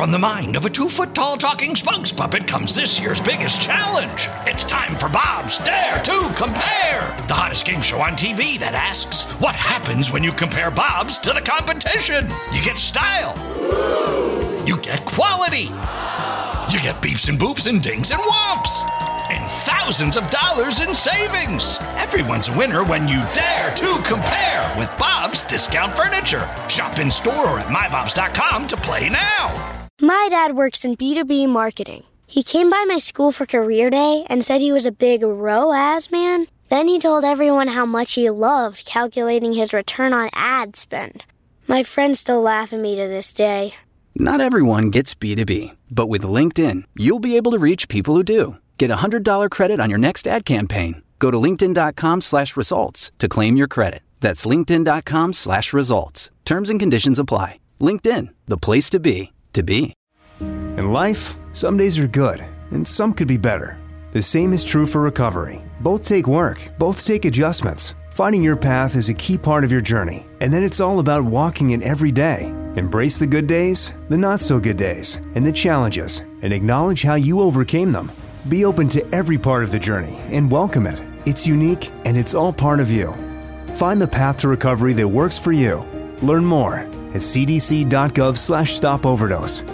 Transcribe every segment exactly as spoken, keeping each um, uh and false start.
from the mind of a two-foot-tall talking spokes puppet comes this year's biggest challenge. It's time for Bob's Dare to Compare, the hottest game show on T V that asks, what happens when you compare Bobs to the competition? You get style. You get quality. You get beeps and boops and dings and whomps. And thousands of dollars in savings. Everyone's a winner when you dare to compare with Bob's Discount Furniture. Shop in store or at my bobs dot com to play now. My dad works in B two B marketing. He came by my school for career day and said he was a big R O A S man. Then he told everyone how much he loved calculating his return on ad spend. My friends still laugh at me to this day. Not everyone gets B two B, but with LinkedIn, you'll be able to reach people who do. Get a one hundred dollars credit on your next ad campaign. Go to linkedin.com slash results to claim your credit. That's linkedin.com slash results. Terms and conditions apply. LinkedIn, the place to be, to be. In life, some days are good, and some could be better. The same is true for recovery. Both take work, both take adjustments. Finding your path is a key part of your journey, and then it's all about walking it every day. Embrace the good days, the not-so-good days, and the challenges, and acknowledge how you overcame them. Be open to every part of the journey and welcome it. It's unique, and it's all part of you. Find the path to recovery that works for you. Learn more at cdc.gov slash stop overdose.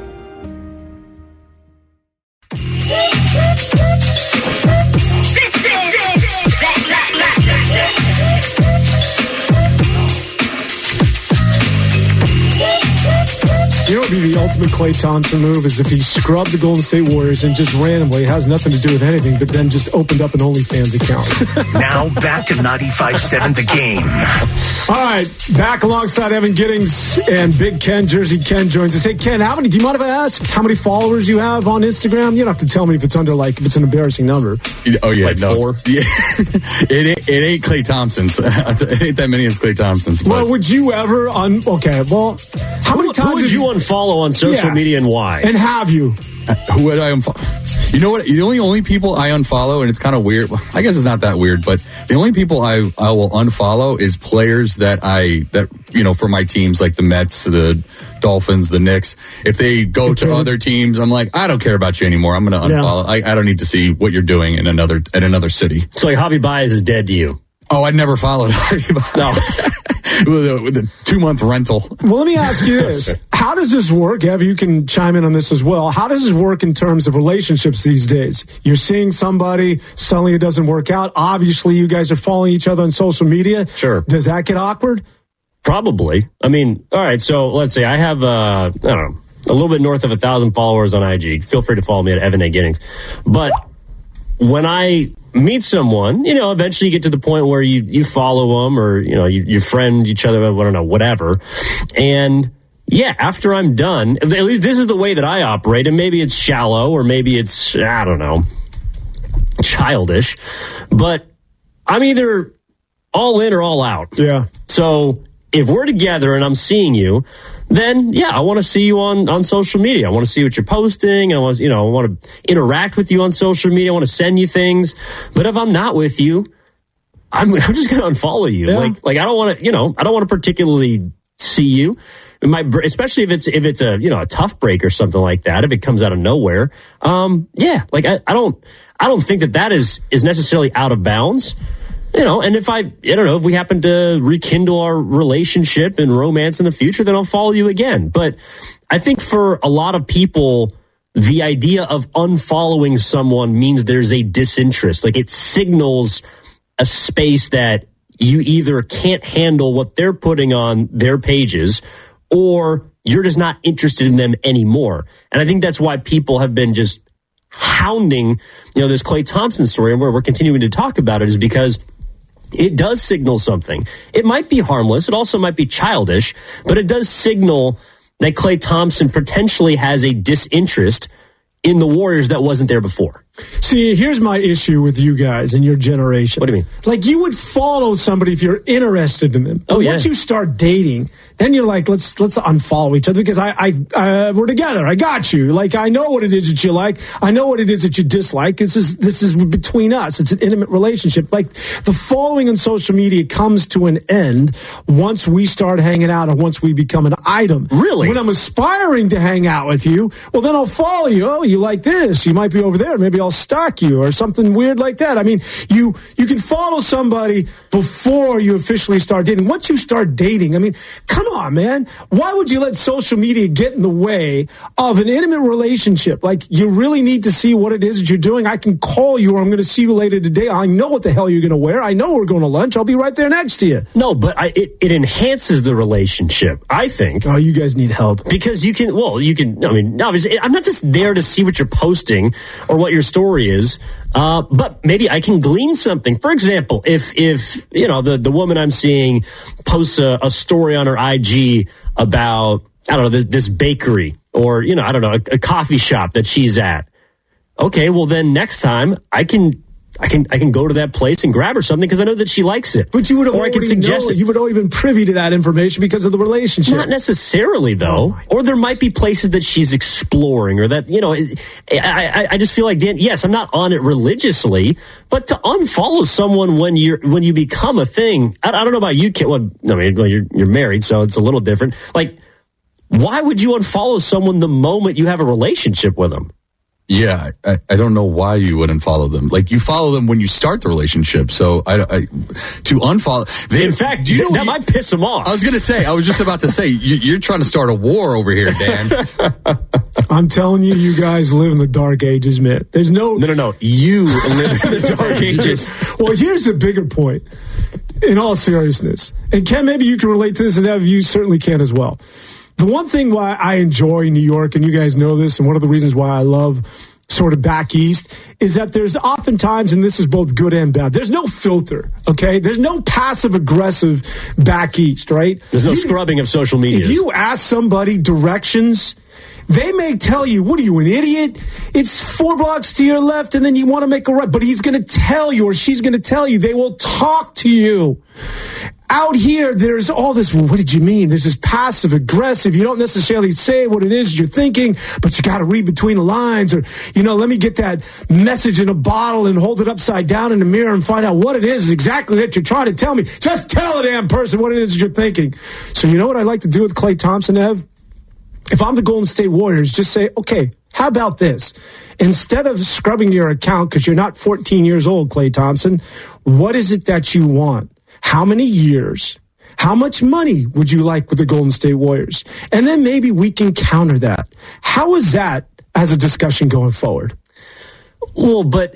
You know what would be the ultimate Klay Thompson move is if he scrubbed the Golden State Warriors and just randomly, it has nothing to do with anything, but then just opened up an OnlyFans account. Now back to ninety-five point seven The Game. All right, back alongside Evan Giddings and Big Ken, Jersey Ken joins us. Hey, Ken, how many, do you mind if I ask how many followers you have on Instagram? You don't have to tell me if it's under, like, if it's an embarrassing number. Oh, yeah, like no. Four? Yeah. it, ain't, it ain't Klay Thompson's. It ain't that many as Klay Thompson's. But. Well, would you ever, un- okay, well, how many who, times who would you unfollow on social yeah. media and why? And have you? Uh, who would I unfollow? You know what? The only only people I unfollow, and it's kind of weird. I guess it's not that weird, but the only people I I will unfollow is players that I that you know for my teams, like the Mets, the Dolphins, the Knicks. If they go okay. to other teams, I'm like, I don't care about you anymore. I'm going to unfollow. Yeah. I, I don't need to see what you're doing in another in another city. So like Javi Baez is dead to you. Oh, I never followed Javi Baez. No. with a, with a two-month rental. Well, let me ask you this. How does this work? Ev, you can chime in on this as well. How does this work in terms of relationships these days? You're seeing somebody, suddenly it doesn't work out. Obviously, you guys are following each other on social media. Sure. Does that get awkward? Probably. I mean, all right, so let's say I have, uh, I don't know, a little bit north of one thousand followers on I G. Feel free to follow me at Evan A. Giddings. But when I meet someone, you know, eventually you get to the point where you, you follow them or, you know, you, you friend each other, I don't know, whatever. And yeah, after I'm done, at least this is the way that I operate, and maybe it's shallow or maybe it's, I don't know, childish, but I'm either all in or all out. Yeah. So if we're together and I'm seeing you, then yeah, I want to see you on, on social media. I want to see what you're posting. I want to, you know, I want to interact with you on social media. I want to send you things. But if I'm not with you, I'm, I'm just going to unfollow you. Yeah. Like, like I don't want to, you know, I don't want to particularly see you. It might, especially if it's, if it's a, you know, a tough break or something like that, if it comes out of nowhere. Um, yeah, like I, I don't, I don't think that that is, is necessarily out of bounds. You know, and if I, I don't know, if we happen to rekindle our relationship and romance in the future, then I'll follow you again. But I think for a lot of people, the idea of unfollowing someone means there's a disinterest. Like it signals a space that you either can't handle what they're putting on their pages or you're just not interested in them anymore. And I think that's why people have been just hounding, you know, this Klay Thompson story, and where we're continuing to talk about it is because it does signal something. It might be harmless. It also might be childish, but it does signal that Klay Thompson potentially has a disinterest in the Warriors that wasn't there before. See, here's my issue with you guys and your generation. What do you mean? Like, you would follow somebody if you're interested in them. But oh, yeah. Once you start dating, then you're like, let's let's unfollow each other because I, I, I we're together. I got you. Like, I know what it is that you like. I know what it is that you dislike. This is this is between us. It's an intimate relationship. Like, the following on social media comes to an end once we start hanging out or once we become an item. Really? When I'm aspiring to hang out with you, well, then I'll follow you. Oh, you like this? You might be over there. Maybe I'll stalk you or something weird like that. I mean, you you can follow somebody before you officially start dating. Once you start dating, I mean, come on, man. Why would you let social media get in the way of an intimate relationship? Like, you really need to see what it is that you're doing. I can call you or I'm going to see you later today. I know what the hell you're going to wear. I know we're going to lunch. I'll be right there next to you. No, but I, it, it enhances the relationship, I think. Oh, you guys need help. Because you can, well, you can, I mean, obviously, I'm not just there to see what you're posting or what your story is. Uh, but maybe I can glean something. For example, if, if, you know, the, the woman I'm seeing posts a, a story on her I G about, I don't know, this, this bakery or, you know, I don't know, a, a coffee shop that she's at. Okay, well then next time I can, I can, I can go to that place and grab her something because I know that she likes it. But you would have or I can suggest know, it. You would have been privy to that information because of the relationship. Not necessarily, though. Oh, or there might be places that she's exploring, or that, you know, I, I, I just feel like, Dan, yes, I'm not on it religiously, but to unfollow someone when you're when you become a thing, I, I don't know about you, kid. Well, I mean, well, you're you're married, so it's a little different. Like, why would you unfollow someone the moment you have a relationship with them? Yeah, I, I don't know why you wouldn't follow them. Like, you follow them when you start the relationship. So I, I to unfollow. They, In fact, do you know that you, might piss them off. I was going to say. I was just about to say you, you're trying to start a war over here, Dan. I'm telling you, you guys live in the dark ages, man. There's no no no no. You live in the dark ages. Well, here's a bigger point. In all seriousness, and Ken, maybe you can relate to this, and Ev, you certainly can as well. The one thing why I enjoy New York, and you guys know this, and one of the reasons why I love sort of back east, is that there's oftentimes, and this is both good and bad, there's no filter, okay? There's no passive-aggressive back east, right? There's no you, scrubbing of social media. If you ask somebody directions, they may tell you, what are you, an idiot? It's four blocks to your left, and then you want to make a right. But he's going to tell you, or she's going to tell you. They will talk to you. Out here, there's all this, well, what did you mean? There's this passive aggressive. You don't necessarily say what it is you're thinking, but you got to read between the lines, or, you know, let me get that message in a bottle and hold it upside down in the mirror and find out what it is exactly that you're trying to tell me. Just tell a damn person what it is you're thinking. So you know what I like to do with Klay Thompson, Ev? If I'm the Golden State Warriors, just say, okay, how about this? Instead of scrubbing your account because you're not fourteen years old, Klay Thompson, what is it that you want? How many years? How much money would you like with the Golden State Warriors? And then maybe we can counter that. How is that as a discussion going forward? Well, but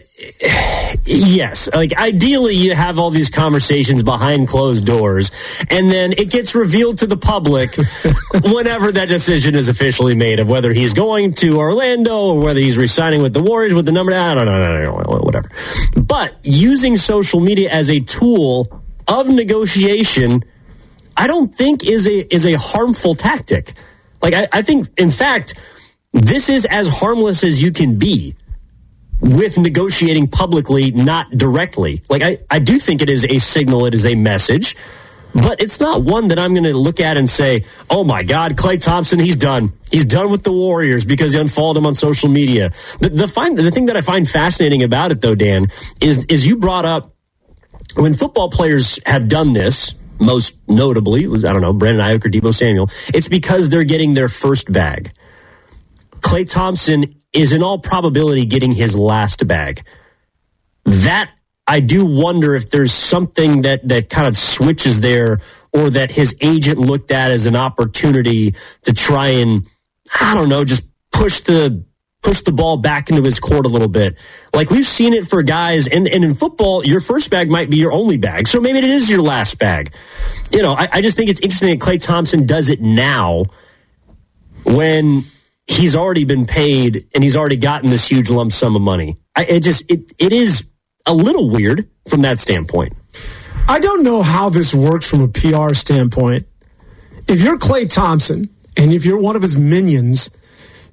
yes, like ideally you have all these conversations behind closed doors, and then it gets revealed to the public whenever that decision is officially made of whether he's going to Orlando or whether he's re-signing with the Warriors with the number. I don't know, I don't know, whatever. But using social media as a tool of negotiation, I don't think is a is a harmful tactic. Like I, I think, in fact, this is as harmless as you can be with negotiating publicly, not directly. Like I, I do think it is a signal, it is a message, but it's not one that I'm going to look at and say, oh my God, Klay Thompson, he's done. He's done with the Warriors because he unfollowed him on social media. The the, find, the thing that I find fascinating about it, though, Dan, is is you brought up when football players have done this, most notably, I don't know, Brandon Ayuk or Deebo Samuel, it's because they're getting their first bag. Klay Thompson is in all probability getting his last bag. That, I do wonder if there's something that, that kind of switches there, or that his agent looked at as an opportunity to try and, I don't know, just push the push the ball back into his court a little bit. Like we've seen it for guys, and, and in football, your first bag might be your only bag. So maybe it is your last bag. You know, I, I just think it's interesting that Klay Thompson does it now when he's already been paid and he's already gotten this huge lump sum of money. I, it just, it it is a little weird from that standpoint. I don't know how this works from a P R standpoint. If you're Klay Thompson and if you're one of his minions,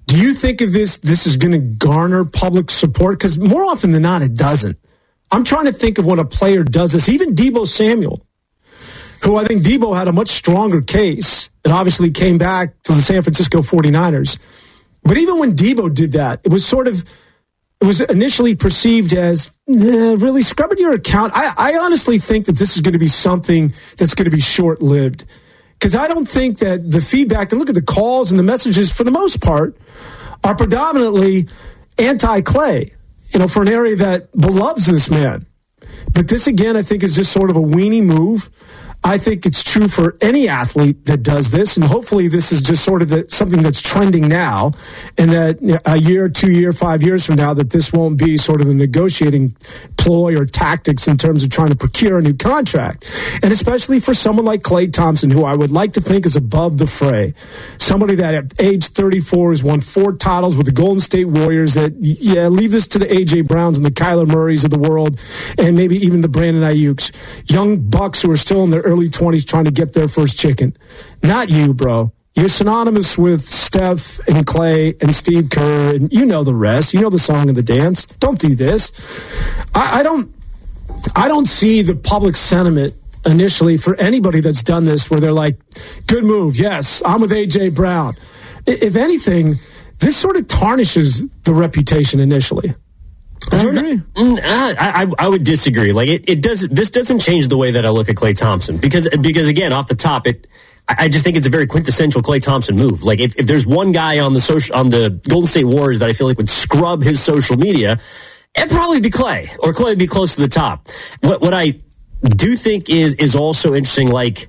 Do you think of this, this is going to garner public support? Because more often than not, it doesn't. I'm trying to think of when a player does this. Even Deebo Samuel, who I think Deebo had a much stronger case and obviously came back to the San Francisco forty-niners. But even when Deebo did that, it was sort of, it was initially perceived as, nah, really scrubbing your account. I, I honestly think that this is going to be something that's going to be short-lived. Because I don't think that the feedback, and look at the calls and the messages, for the most part, are predominantly anti-Clay, you know, for an area that loves this man. But this, again, I think is just sort of a weenie move. I think it's true for any athlete that does this, and hopefully this is just sort of the, something that's trending now, and that you know, a year, two year, five years from now, that this won't be sort of the negotiating ploy or tactics in terms of trying to procure a new contract. And especially for someone like Klay Thompson, who I would like to think is above the fray. Somebody that at age thirty-four has won four titles with the Golden State Warriors, that, yeah, leave this to the A J Browns and the Kyler Murrays of the world, and maybe even the Brandon Ayuks. Young bucks who are still in their early twenties trying to get their first chicken. Not you, bro. You're synonymous with Steph and Clay and Steve Kerr, and you know the rest. You know the song and the dance. Don't do this. I, I don't. I don't see the public sentiment initially for anybody that's done this where they're like, "Good move. Yes, I'm with A J Brown." If anything, this sort of tarnishes the reputation initially. I agree. I, I, I would disagree. Like it, it does. This doesn't change the way that I look at Klay Thompson because, because again, off the top, it. I just think it's a very quintessential Klay Thompson move. Like if, if there's one guy on the social on the Golden State Warriors that I feel like would scrub his social media, it'd probably be Klay, or Klay would be close to the top. What what I do think is is also interesting. Like,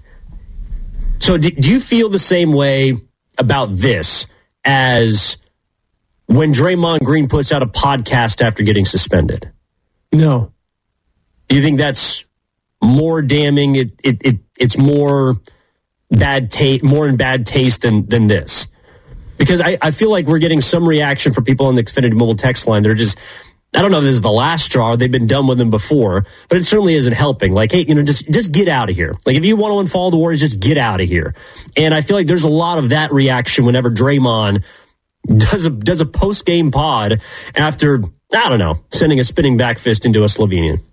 so do, do you feel the same way about this as when Draymond Green puts out a podcast after getting suspended? No. Do you think that's more damning? It it, it it's more bad taste, more in bad taste than than this? Because I, I feel like we're getting some reaction from people on the Xfinity Mobile text line. They're just, I don't know if this is the last straw. They've been done with them before, but it certainly isn't helping. Like, hey, you know, just just get out of here. Like, if you want to unfollow the Warriors, just get out of here. And I feel like there's a lot of that reaction whenever Draymond does a does a post game pod after, I don't know, sending a spinning back fist into a Slovenian.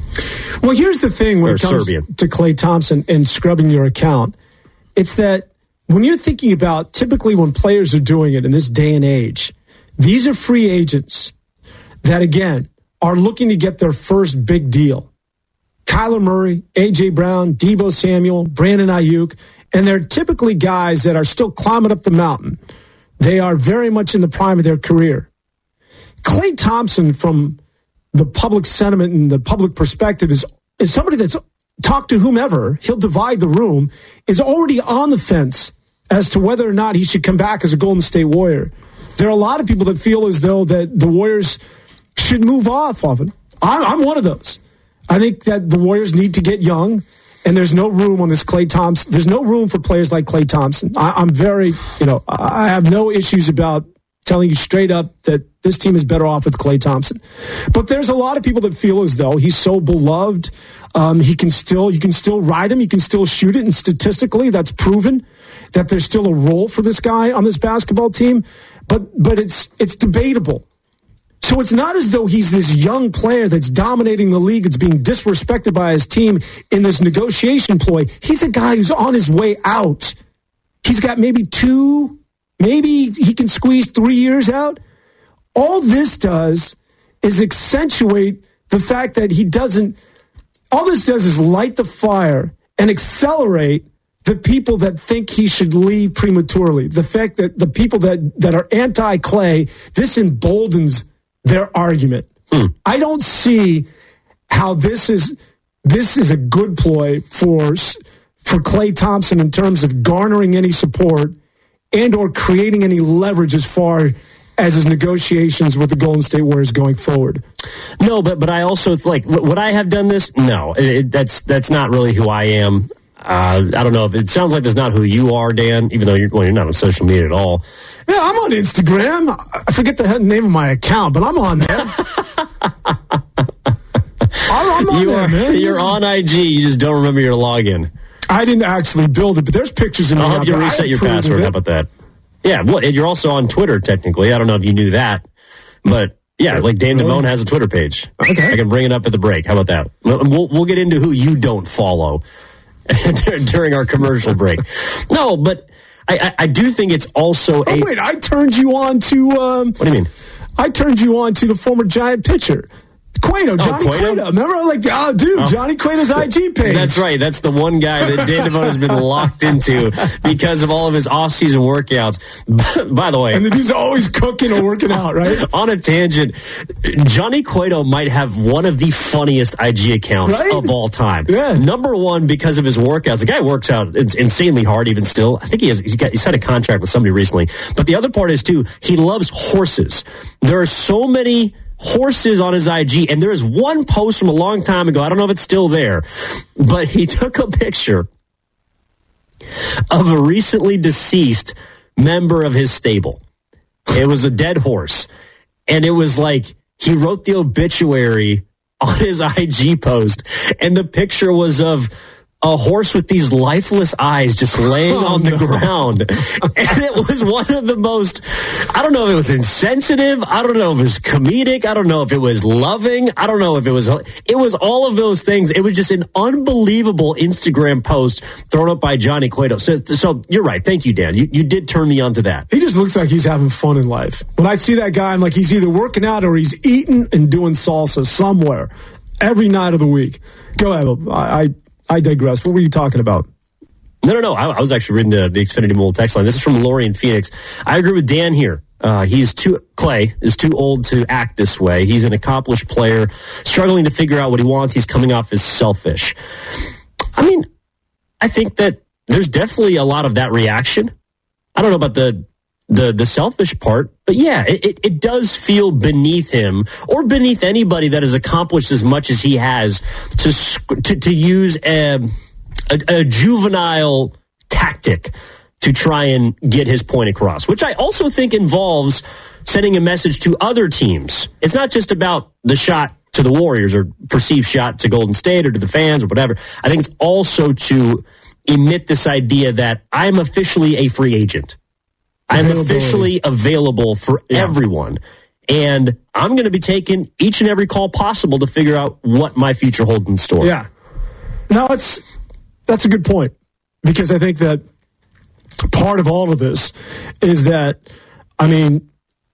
Well, here's the thing when or it comes Serbian. to Klay Thompson and scrubbing your account. It's that when you're thinking about typically when players are doing it in this day and age, these are free agents that, again, are looking to get their first big deal. Kyler Murray, A J Brown, Deebo Samuel, Brandon Ayuk, and they're typically guys that are still climbing up the mountain. They are very much in the prime of their career. Klay Thompson, from the public sentiment and the public perspective, is, is somebody that's talked to whomever, he'll divide the room, is already on the fence as to whether or not he should come back as a Golden State Warrior. There are a lot of people that feel as though that the Warriors should move off of him. I'm, I'm one of those. I think that the Warriors need to get young, and there's no room on this Klay Thompson. There's no room for players like Klay Thompson. I, I'm very, you know, I have no issues about telling you straight up that this team is better off with Klay Thompson. But there's a lot of people that feel as though he's so beloved. Um, he can still, you can still ride him. You can still shoot it. And statistically, that's proven that there's still a role for this guy on this basketball team. But, but it's, it's debatable. So it's not as though he's this young player that's dominating the league, that's being disrespected by his team in this negotiation ploy. He's a guy who's on his way out. He's got maybe two, maybe he can squeeze three years out. All this does is accentuate the fact that he doesn't, all this does is light the fire and accelerate the people that think he should leave prematurely. The fact that the people that, that are anti-Clay, this emboldens their argument. Hmm. I don't see how this is this is a good ploy for for Klay Thompson in terms of garnering any support and or creating any leverage as far as his negotiations with the Golden State Warriors going forward. No, but but I also like, would I have done this? No, it, that's that's not really who I am. Uh, I don't know if it sounds like that's not who you are, Dan, even though you're, well, you're not on social media at all. Yeah, I'm on Instagram. I forget the name of my account, but I'm on there. I'm on you there, are, man. You're on I G. You just don't remember your login. I didn't actually build it, but there's pictures in I'll there. help you reset your password. How about that? Yeah, well, and you're also on Twitter, technically. I don't know if you knew that, but yeah, like Dan Really? Devone has a Twitter page. Okay. I can bring it up at the break. How about that? We'll, we'll get into who you don't follow during our commercial break. No, but I, I, I do think it's also Oh, a... wait, I turned you on to... Um, What do you mean? I turned you on to the former Giant pitcher. Cueto, Johnny Cueto? Cueto. Remember, like, oh, dude, Oh. Johnny Cueto's I G page. That's right. That's the one guy that Dan Devone has been locked into because of all of his off-season workouts. By the way... And the dude's always cooking or working out, right? On a tangent, Johnny Cueto might have one of the funniest I G accounts Right? of all time. Yeah. Number one, because of his workouts. The guy works out ins- insanely hard even still. I think he has, he's got, he's had a contract with somebody recently. But the other part is, too, he loves horses. There are so many horses on his I G, and there is one post from a long time ago. I don't know if it's still there, but he took a picture of a recently deceased member of his stable. It was a dead horse. And it was like he wrote the obituary on his I G post. And the picture was of a horse with these lifeless eyes just laying Oh, on the no. ground. And it was one of the most, I don't know if it was insensitive. I don't know if it was comedic. I don't know if it was loving. I don't know if it was, it was all of those things. It was just an unbelievable Instagram post thrown up by Johnny Cueto. So, so you're right. Thank you, Dan. You, you did turn me on to that. He just looks like he's having fun in life. When I see that guy, I'm like, he's either working out or he's eating and doing salsa somewhere every night of the week. Go ahead. I, I, I digress. What were you talking about? No, no, no. I, I was actually reading the, the Xfinity Mobile text line. This is from Lori in Phoenix. I agree with Dan here. Uh, he's too, Clay is too old to act this way. He's an accomplished player, struggling to figure out what he wants. He's coming off as selfish. I mean, I think that there's definitely a lot of that reaction. I don't know about the the the selfish part, but yeah, it, it, it does feel beneath him or beneath anybody that has accomplished as much as he has to sc- to, to use a, a, a juvenile tactic to try and get his point across, which I also think involves sending a message to other teams. It's not just about the shot to the Warriors or perceived shot to Golden State or to the fans or whatever. I think it's also to emit this idea that I'm officially a free agent. I'm officially available for yeah. everyone. And I'm going to be taking each and every call possible to figure out what my future holds in store. Yeah. No, it's that's a good point. Because I think that part of all of this is that, I mean,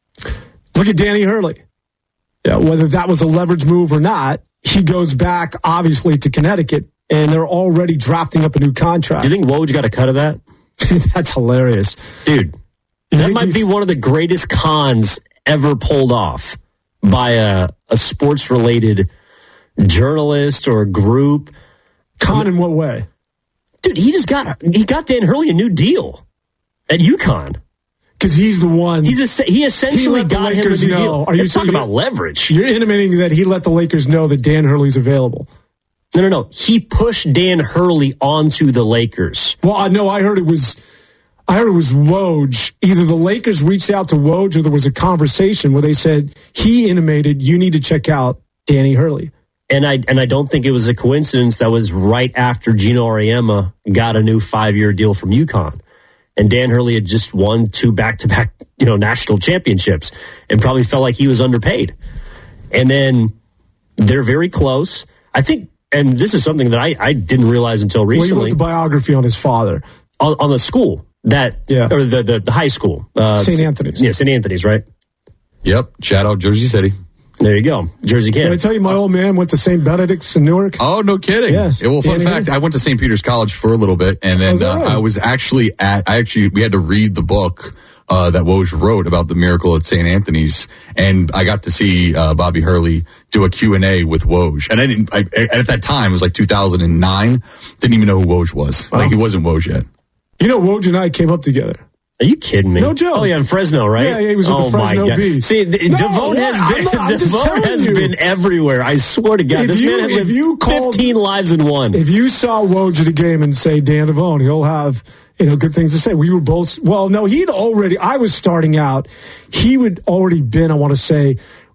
look at Danny Hurley. Yeah, whether that was a leverage move or not, he goes back, obviously, to Connecticut, and they're already drafting up a new contract. Do you think Woj got a cut of that? That's hilarious. Dude. That might be one of the greatest cons ever pulled off by a, a sports-related journalist or group. Con in what way? Dude, he just got he got Dan Hurley a new deal at UConn. Because he's the one. He's a, he essentially he got him a new know. deal. Are you talking about leverage? You're intimating that he let the Lakers know that Dan Hurley's available. No, no, no. He pushed Dan Hurley onto the Lakers. Well, I know. I heard it was... I heard it was Woj. Either the Lakers reached out to Woj or there was a conversation where they said he intimated you need to check out Danny Hurley. And I and I don't think it was a coincidence that was right after Gino Auriemma got a new five-year deal from UConn. And Dan Hurley had just won two back-to-back, you know, national championships and probably felt like he was underpaid. And then they're very close. I think, and this is something that I, I didn't realize until recently. Well, he wrote the biography on his father. On, on the school. That yeah. or the, the the high school, uh, Saint Anthony's. Yeah, Saint Anthony's, right? Yep, shout out Jersey City. There you go, Jersey Kid. Did I tell you my old man went to Saint Benedict's in Newark? Oh, no kidding. Yes. Yeah, well, fun Danny fact, Hurley. I went to Saint Peter's College for a little bit, and then Oh, uh, right? I was actually at. I actually we had to read the book uh, that Woj wrote about the miracle at Saint Anthony's, and I got to see uh, Bobby Hurley do a Q and A with Woj. And I didn't. I, at that time, it was like two thousand nine. Didn't even know who Woj was. Wow. Like he wasn't Woj yet. You know, Woj and I came up together. Are you kidding me? No joke. Oh yeah, in Fresno, right? Yeah, yeah, he was at oh, the Fresno my God. Bee. See, the, No, Devone has I'm been not- I'm just Devone telling has you. been everywhere. I swear to God, If this you- man has if lived you called- fifteen lives in one. If you saw Woj at a game and say Dan Devone, he'll have you know good things to say. We were both. Well, no, he'd already. I was starting out. He would already been. I want to say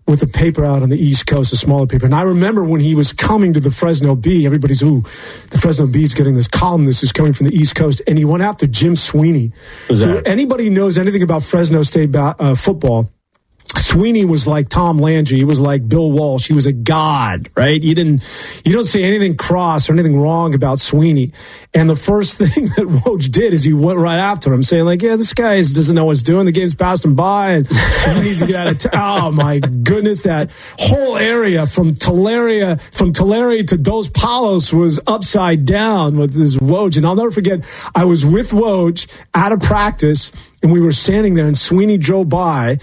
with a paper out on the East Coast, a smaller paper. And I remember when he was coming to the Fresno Bee, everybody's, ooh, the Fresno Bee's getting this columnist who's coming from the East Coast. And he went after Jim Sweeney. Who's that? Anybody knows anything about Fresno State ba- uh, football, Sweeney was like Tom Landry. He was like Bill Walsh. He was a god, right? You didn't, you don't say anything cross or anything wrong about Sweeney. And the first thing that Woj did is he went right after him, saying like, "Yeah, this guy is, doesn't know what he's doing. The game's passed him by, and he needs to get out of town." Oh my goodness, that whole area from Tulare, from Tulare to Dos Palos was upside down with this Woj. And I'll never forget, I was with Woj at a practice, and we were standing there, and Sweeney drove by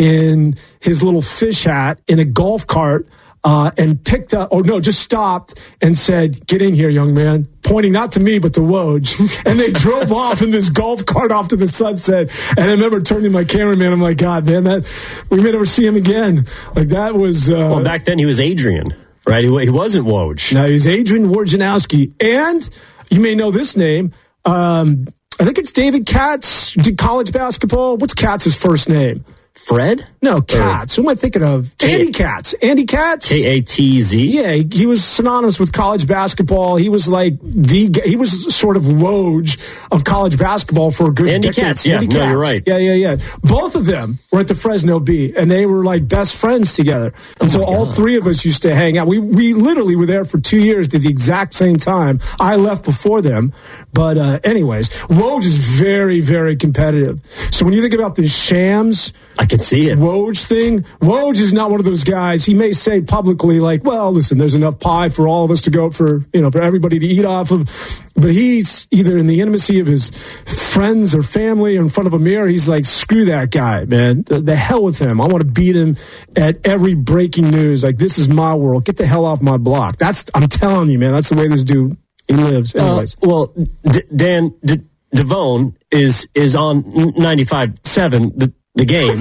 in his little fish hat in a golf cart uh, and picked up, or no, just stopped and said, "Get in here, young man," pointing not to me, but to Woj. And they drove off in this golf cart off to the sunset. And I remember turning to my cameraman, I'm like, God, man, that we may never see him again. Like, that was... Uh, well, back then he was Adrian, right? He, he wasn't Woj. No, he was Adrian Wojnarowski. And you may know this name. Um, I think it's David Katz, did college basketball. What's Katz's first name? Fred? No, Katz. Who am I thinking of? K- Andy Katz. Andy Katz? K A T Z? Yeah, he, he was synonymous with college basketball. He was like the, he was sort of Woj of college basketball for a good Andy decade. Katz, yeah. Andy No, Katz. you're right. Yeah, yeah, yeah. Both of them were at the Fresno Bee, and they were like best friends together. And oh so all God. three of us used to hang out. We we literally were there for two years at the exact same time. I left before them. But uh, anyways, Woj is very, very competitive. So when you think about the Shams... I can see it. Woj thing. Woj is not one of those guys. He may say publicly, like, "Well, listen, there's enough pie for all of us to go for, you know, for everybody to eat off of." But he's either in the intimacy of his friends or family or in front of a mirror. He's like, "Screw that guy, man. The, the hell with him. I want to beat him at every breaking news. Like, this is my world. Get the hell off my block." That's, I'm telling you, man. That's the way this dude he lives. Anyways, uh, well, D- Dan D- Devone is is on ninety-five seven. The The game.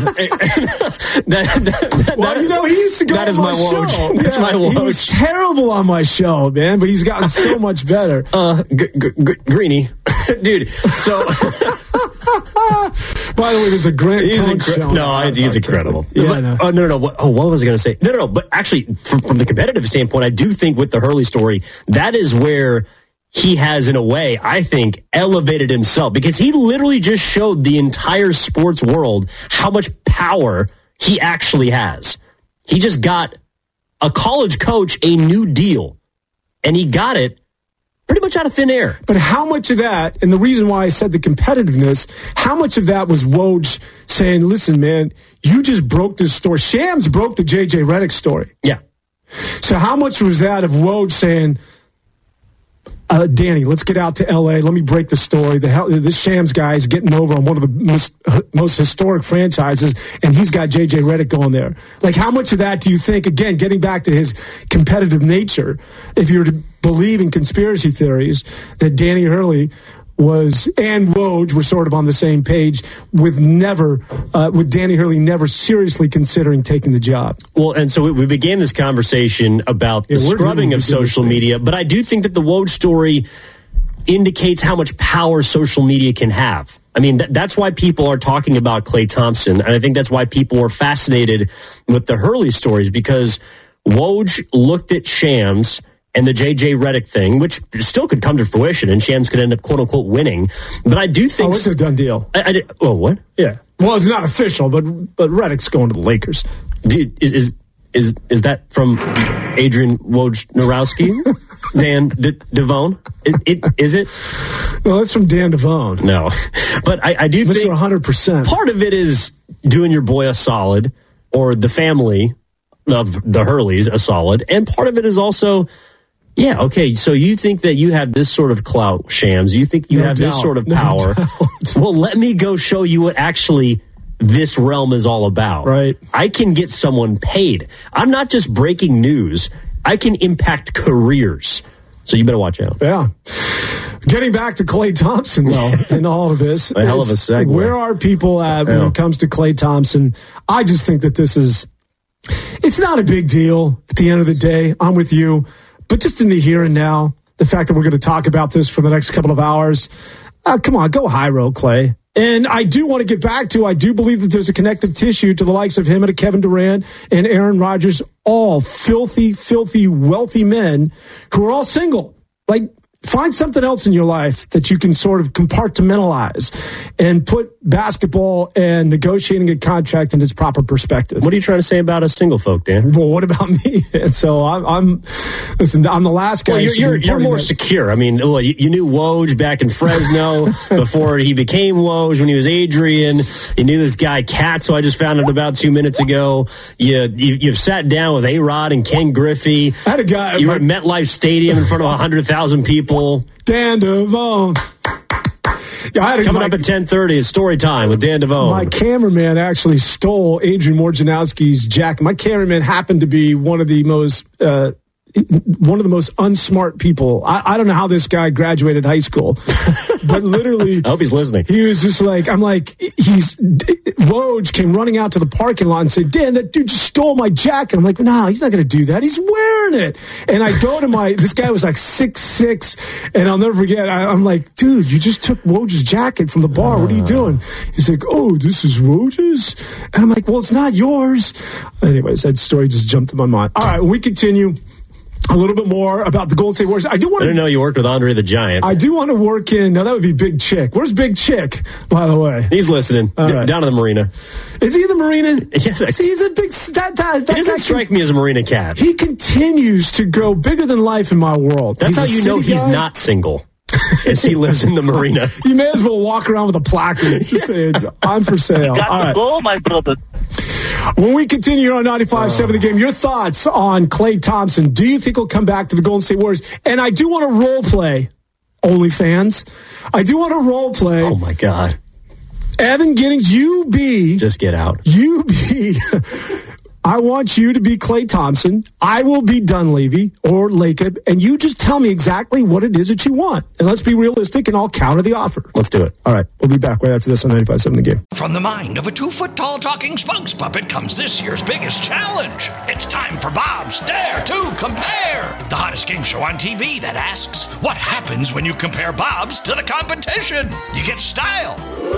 that, that, that, well, you know, he used to go that on is my, my show. Woj. That's yeah, my Woj. He was terrible on my show, man, but he's gotten so much better. Uh, g- g- g- Greeny. Dude, so... By the way, there's a Grant he's Cohn incre- show. No, I, he's incredible. Yeah, but, no. Oh, no, no, no. What, oh, what was I going to say? No, no, no. But actually, from, from the competitive standpoint, I do think with the Hurley story, that is where... he has, in a way, I think, elevated himself because he literally just showed the entire sports world how much power he actually has. He just got a college coach a new deal, and he got it pretty much out of thin air. But how much of that, and the reason why I said the competitiveness, how much of that was Woj saying, "Listen, man, you just broke this story." Shams broke the J J Redick story. Yeah. So how much was that of Woj saying, Uh, Danny, let's get out to L A. Let me break the story. The hell, this Shams guy is getting over on one of the most, most historic franchises, and he's got J J Redick going there. Like, how much of that do you think, again, getting back to his competitive nature, if you're to believe in conspiracy theories, that Danny Hurley was, and Woj were sort of on the same page with never, uh, with Danny Hurley never seriously considering taking the job. Well, and so we, we began this conversation about the Yeah, we're scrubbing doing of social ridiculous media, but I do think that the Woj story indicates how much power social media can have. I mean, th- that's why people are talking about Klay Thompson, and I think that's why people are fascinated with the Hurley stories, because Woj looked at Shams and the J J Redick thing, which still could come to fruition, and Shams could end up, quote unquote, winning. But I do think Oh, it's a done deal. I, I did, oh, what? Yeah. Well, it's not official, but but Redick's going to the Lakers. Dude, is is is is that from Adrian Wojnarowski? Dan D- Devone? It, it, is it? No, that's from Dan Devone. No. But I, I do Mister think one hundred percent. part of it is doing your boy a solid, or the family of the Hurleys a solid, and part of it is also... Yeah, okay, so you think that you have this sort of clout, Shams. You think you No have doubt. this sort of No power. doubt. Well, let me go show you what actually this realm is all about. Right. I can get someone paid. I'm not just breaking news. I can impact careers. So you better watch out. Yeah. Getting back to Klay Thompson, though, in all of this. A hell of a is, segue. Where are people at when Yeah. it comes to Klay Thompson? I just think that this is, it's not a big deal at the end of the day. I'm with you. But just in the here and now, the fact that we're going to talk about this for the next couple of hours, uh, come on, go high road, Klay. And I do want to get back to, I do believe that there's a connective tissue to the likes of him and a Kevin Durant and Aaron Rodgers, all filthy, filthy, wealthy men who are all single. Like, find something else in your life that you can sort of compartmentalize and put basketball and negotiating a contract in its proper perspective. What are you trying to say about us single folk, Dan? Well, what about me? And so I'm, I'm listen, I'm the last guy. Well, you're you're, you're more secure. I mean, well, you, you knew Woj back in Fresno before he became Woj when he was Adrian. You knew this guy Katz, who I just found out about two minutes ago. You, you, you've sat down with A-Rod and Ken Griffey. I had a guy. You were at MetLife Stadium in front of one hundred thousand people. Dan Devone. Yeah, I had a, Coming my, up at ten thirty is Story Time with Dan Devone. My cameraman actually stole Adrian Wojnarowski's jacket. My cameraman happened to be one of the most uh, one of the most unsmart people. I, I don't know how this guy graduated high school, but literally, I hope he's listening. He was just like, I'm like, he's Woj came running out to the parking lot and said, Dan, that dude just stole my jacket. I'm like, no, he's not going to do that. He's wearing it. And I go to my, this guy was like six six, and I'll never forget. I, I'm like, dude, you just took Woj's jacket from the bar. What are you doing? He's like, oh, this is Woj's? And I'm like, well, it's not yours. Anyways, that story just jumped in my mind. All right, when we continue, a little bit more about the Golden State Warriors. I do want to. I didn't know you worked with Andre the Giant. I do want to work in. Now that would be Big Chick. Where's Big Chick? By the way, he's listening D- right. down to the marina. Is he in the marina? Yes, I, See, he's a big. That, that, that he doesn't strike me as a marina cat. He continues to grow bigger than life in my world. That's he's how you know he's guy. not single. As he lives in the marina. You may as well walk around with a placard just saying, I'm for sale. You got All to right. go, my brother. When we continue on ninety-five point seven The Game, your thoughts on Klay Thompson. Do you think he'll come back to the Golden State Warriors? And I do want to role play, OnlyFans. I do want to role play. Oh, my God. Evan Giddings, you be. Just get out. You be. I want you to be Klay Thompson. I will be Dunleavy or Lacob, and you just tell me exactly what it is that you want. And let's be realistic, and I'll counter the offer. Let's do it. All right, we'll be back right after this on ninety-five point seven The Game. From the mind of a two-foot-tall talking spokes puppet comes this year's biggest challenge. It's time for Bob's Dare to Compare, the hottest game show on T V that asks, what happens when you compare Bob's to the competition? You get style.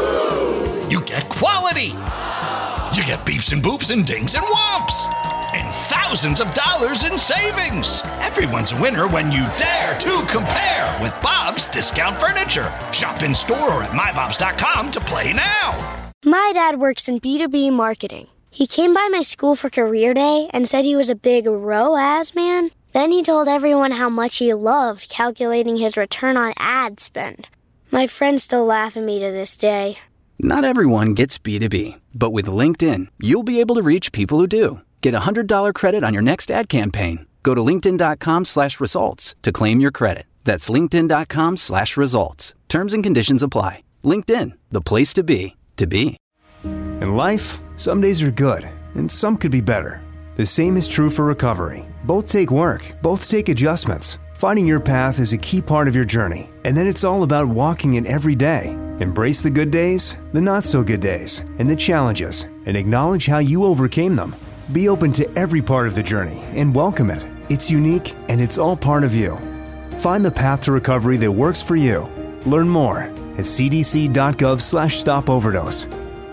You get quality. You get beeps and boops and dings and whomps. And thousands of dollars in savings. Everyone's a winner when you dare to compare with Bob's Discount Furniture. Shop in store or at my bobs dot com to play now. My dad works in B two B marketing. He came by my school for career day and said he was a big R O A S man. Then he told everyone how much he loved calculating his return on ad spend. My friends still laugh at me to this day. Not everyone gets B two B, but with LinkedIn, you'll be able to reach people who do. Get a one hundred dollars credit on your next ad campaign. Go to linkedin.com slash results to claim your credit. That's linkedin.com slash results. Terms and conditions apply. LinkedIn, the place to be, to be. In life, some days are good, and some could be better. The same is true for recovery. Both take work, both take adjustments. Finding your path is a key part of your journey, and then it's all about walking it every day. Embrace the good days, the not-so-good days, and the challenges, and acknowledge how you overcame them. Be open to every part of the journey and welcome it. It's unique, and it's all part of you. Find the path to recovery that works for you. Learn more at cdc.gov slash stop overdose.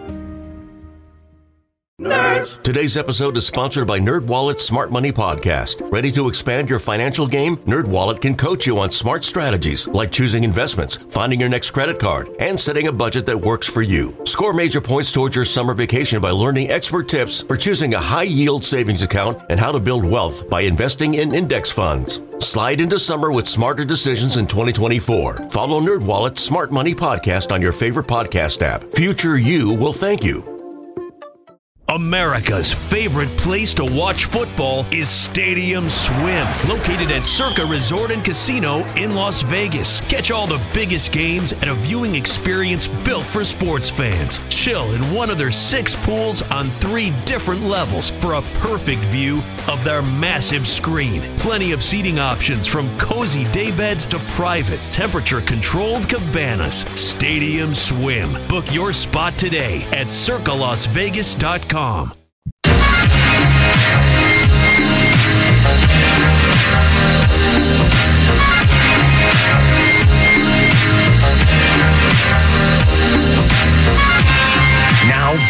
Nerds! Today's episode is sponsored by NerdWallet's Smart Money Podcast. Ready to expand your financial game? NerdWallet can coach you on smart strategies like choosing investments, finding your next credit card, and setting a budget that works for you. Score major points towards your summer vacation by learning expert tips for choosing a high-yield savings account and how to build wealth by investing in index funds. Slide into summer with smarter decisions in twenty twenty-four. Follow NerdWallet's Smart Money Podcast on your favorite podcast app. Future you will thank you. America's favorite place to watch football is Stadium Swim, located at Circa Resort and Casino in Las Vegas. Catch all the biggest games at a viewing experience built for sports fans. Chill in one of their six pools on three different levels for a perfect view of their massive screen. Plenty of seating options from cozy daybeds to private, temperature-controlled cabanas. Stadium Swim. Book your spot today at circa las vegas dot com.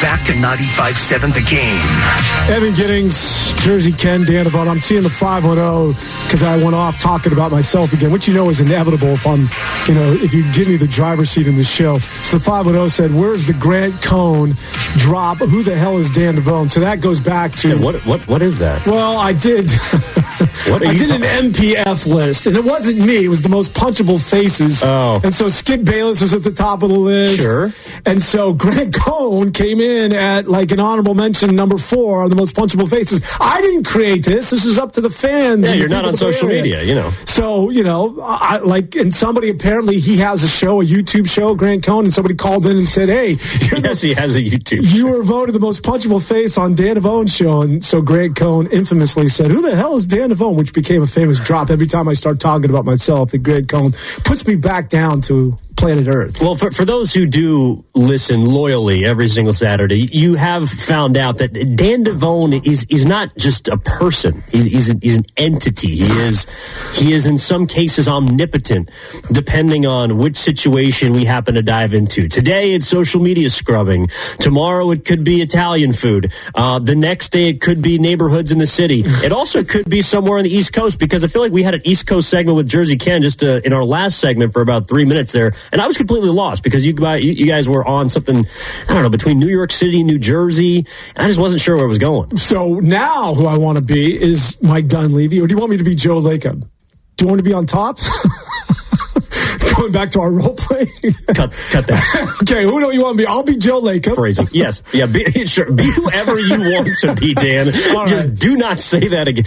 back to ninety-five seven The Game. Evan Giddings, Jersey Ken, Dan Devon. I'm seeing the five one oh because I went off talking about myself again, which you know is inevitable if I'm, you know, if you give me the driver's seat in this show. So the five one oh said, where's the Grant Cohn drop? Who the hell is Dan Devon? So that goes back to... Yeah, what what What is that? Well, I did... What are I you did talking- an M P F list, and it wasn't me. It was the most punchable faces. Oh. And so Skip Bayless was at the top of the list. Sure. And so Grant Cohn came in at like an honorable mention number four on the most punchable faces. I didn't create this. This is up to the fans. Yeah, and you're the not on people of the social area. media, you know. So, you know, I, like, and somebody apparently, he has a show, a YouTube show, Grant Cohn, and somebody called in and said, hey, you're Yes, the, he has a YouTube you were voted the most punchable face on Dan Devone's show. And so Grant Cohn infamously said, who the hell is Dan Devone? Which became a famous drop every time I start talking about myself. That Grant Cohn puts me back down to planet Earth. Well, for, for those who do listen loyally every single Saturday, you have found out that Dan Devone is is not just a person. He's, he's, an, he's an entity. He is he is in some cases omnipotent, depending on which situation we happen to dive into. Today, it's social media scrubbing. Tomorrow, it could be Italian food. Uh, the next day, it could be neighborhoods in the city. It also could be somewhere on the East Coast, because I feel like we had an East Coast segment with Jersey Ken just uh, in our last segment for about three minutes there. And I was completely lost because you, you guys were on something, I don't know, between New York City and New Jersey. And I just wasn't sure where it was going. So now who I want to be is Mike Dunleavy, or do you want me to be Joe Lacob? Do you want to be on top? Going back to our role play. cut, cut that. Okay, who do you want to be? I'll be Joe Lacob. Phrasing. Yes. Yeah, be, sure. Be whoever you want to be, Dan. All just right. do not say that again.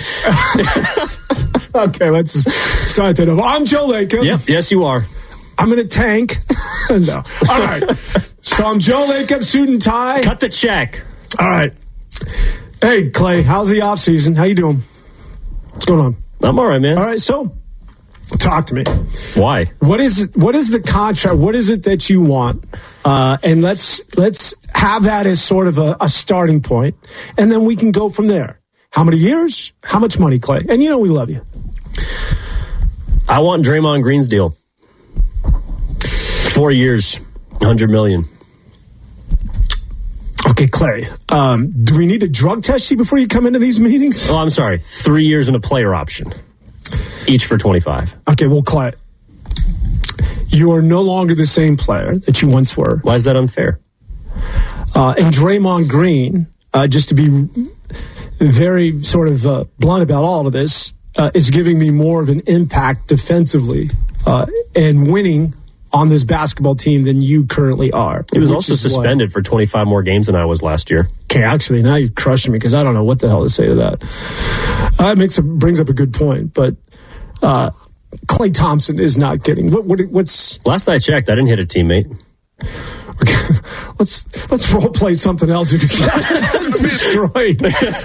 Okay, let's start that over. I'm Joe Lacob. Yep. Yes, you are. I'm in a tank. No. All right. So I'm Joe Lacob, suit and tie. Cut the check. All right. Hey, Clay, how's the off season? How you doing? What's going on? I'm all right, man. All right, so talk to me. Why? What is it, what is the contract? What is it that you want? Uh, and let's let's have that as sort of a, a starting point, and then we can go from there. How many years? How much money, Clay? And you know we love you. I want Draymond Green's deal. Four years, one hundred million dollars. Okay, Clay, um, do we need to drug test you before you come into these meetings? Oh, I'm sorry. Three years and a player option. Each for twenty-five. Okay, well, Clay, you are no longer the same player that you once were. Why is that unfair? Uh, and Draymond Green, uh, just to be very sort of uh, blunt about all of this, uh, is giving me more of an impact defensively uh, and winning on this basketball team than you currently are. He was also suspended what? for twenty-five more games than I was last year. Okay, actually, now you're crushing me because I don't know what the hell to say to that. Uh, it makes a, brings up a good point, but uh, Klay Thompson is not getting what, what what's. Last I checked, I didn't hit a teammate. Okay, let's let's role play something else if you're destroyed.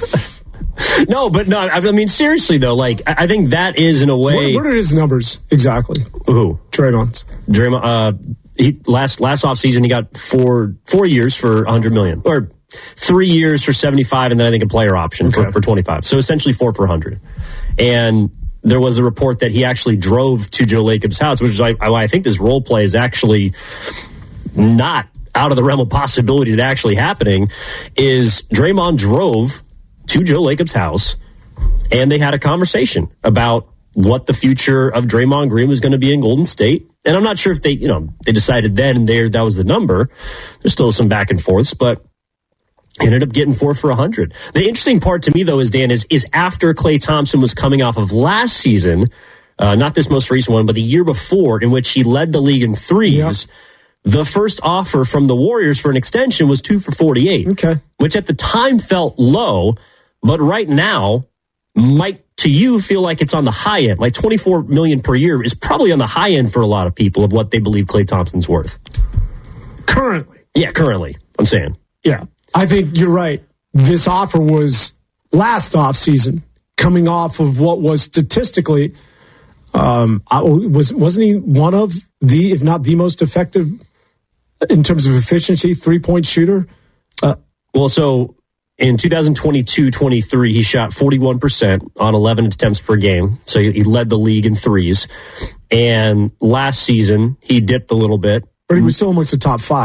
No, but no. I mean, seriously though, like I think that is in a way. What, what are his numbers exactly? Who? Draymond's. Draymond. Uh, he last last offseason he got four four years for a hundred million, or three years for seventy five, and then I think a player option okay. for, for twenty five. So essentially four for a hundred. And there was a report that he actually drove to Joe Lacob's house, which is why I, I think this role play is actually not out of the realm of possibility to actually happening. Is Draymond drove to Joe Lacob's house, and they had a conversation about what the future of Draymond Green was going to be in Golden State. And I'm not sure if they, you know, they decided then and there that was the number. There's still some back and forths, but ended up getting four for a hundred. The interesting part to me, though, is Dan is is after Klay Thompson was coming off of last season, uh, not this most recent one, but the year before, in which he led the league in threes. Yeah. The first offer from the Warriors for an extension was two for forty-eight, okay, which at the time felt low, but right now might to you feel like it's on the high end. Like twenty-four million dollars per year is probably on the high end for a lot of people of what they believe Klay Thompson's worth. Currently. Yeah, currently, I'm saying. Yeah, I think you're right. This offer was last offseason, coming off of what was statistically, um, was, wasn't he one of the, if not the most effective in terms of efficiency, three-point shooter? Uh, well, so in two thousand twenty-two twenty-three, he shot forty-one percent on eleven attempts per game. So he led the league in threes. And last season, he dipped a little bit. But he was still amongst the top five.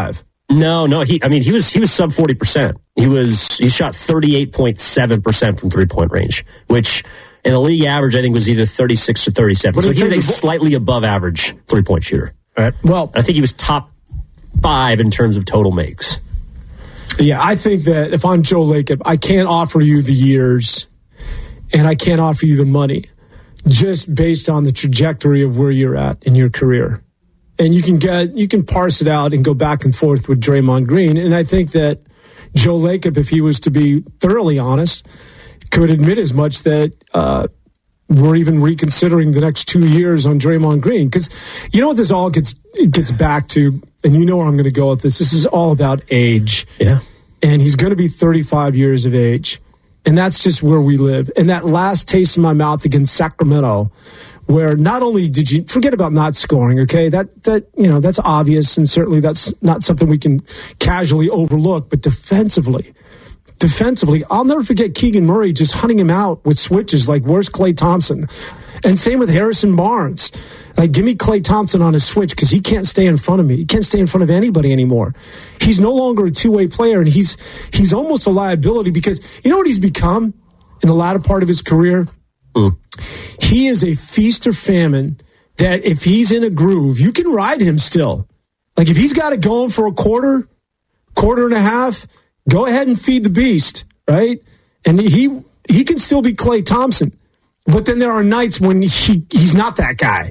No, no. He, I mean, he was he was sub forty percent. He was he shot thirty-eight point seven percent from three point range, which in the league average I think was either thirty-six or thirty-seven. But so he was a slightly above average three point shooter. All right. Well, I think he was top five in terms of total makes. Yeah, I think that if I'm Joe Lacob, I can't offer you the years and I can't offer you the money just based on the trajectory of where you're at in your career. And you can get you can parse it out and go back and forth with Draymond Green. And I think that Joe Lacob, if he was to be thoroughly honest, could admit as much that uh, we're even reconsidering the next two years on Draymond Green. Because you know what this all gets gets back to, and you know where I'm going to go with this. This is all about age. Yeah. And he's going to be thirty-five years of age. And that's just where we live. And that last taste in my mouth against Sacramento, where not only did you forget about not scoring, okay, that that you know that's obvious, and certainly that's not something we can casually overlook. But defensively, defensively, I'll never forget Keegan Murray just hunting him out with switches like, "Where's Klay Thompson?" And same with Harrison Barnes. Like, give me Klay Thompson on a switch because he can't stay in front of me. He can't stay in front of anybody anymore. He's no longer a two-way player, and he's he's almost a liability because you know what he's become in the latter part of his career? Mm. He is a feast or famine that if he's in a groove, you can ride him still. Like if he's got it going for a quarter, quarter and a half, go ahead and feed the beast, right? And he he can still be Klay Thompson. But then there are nights when he, he's not that guy.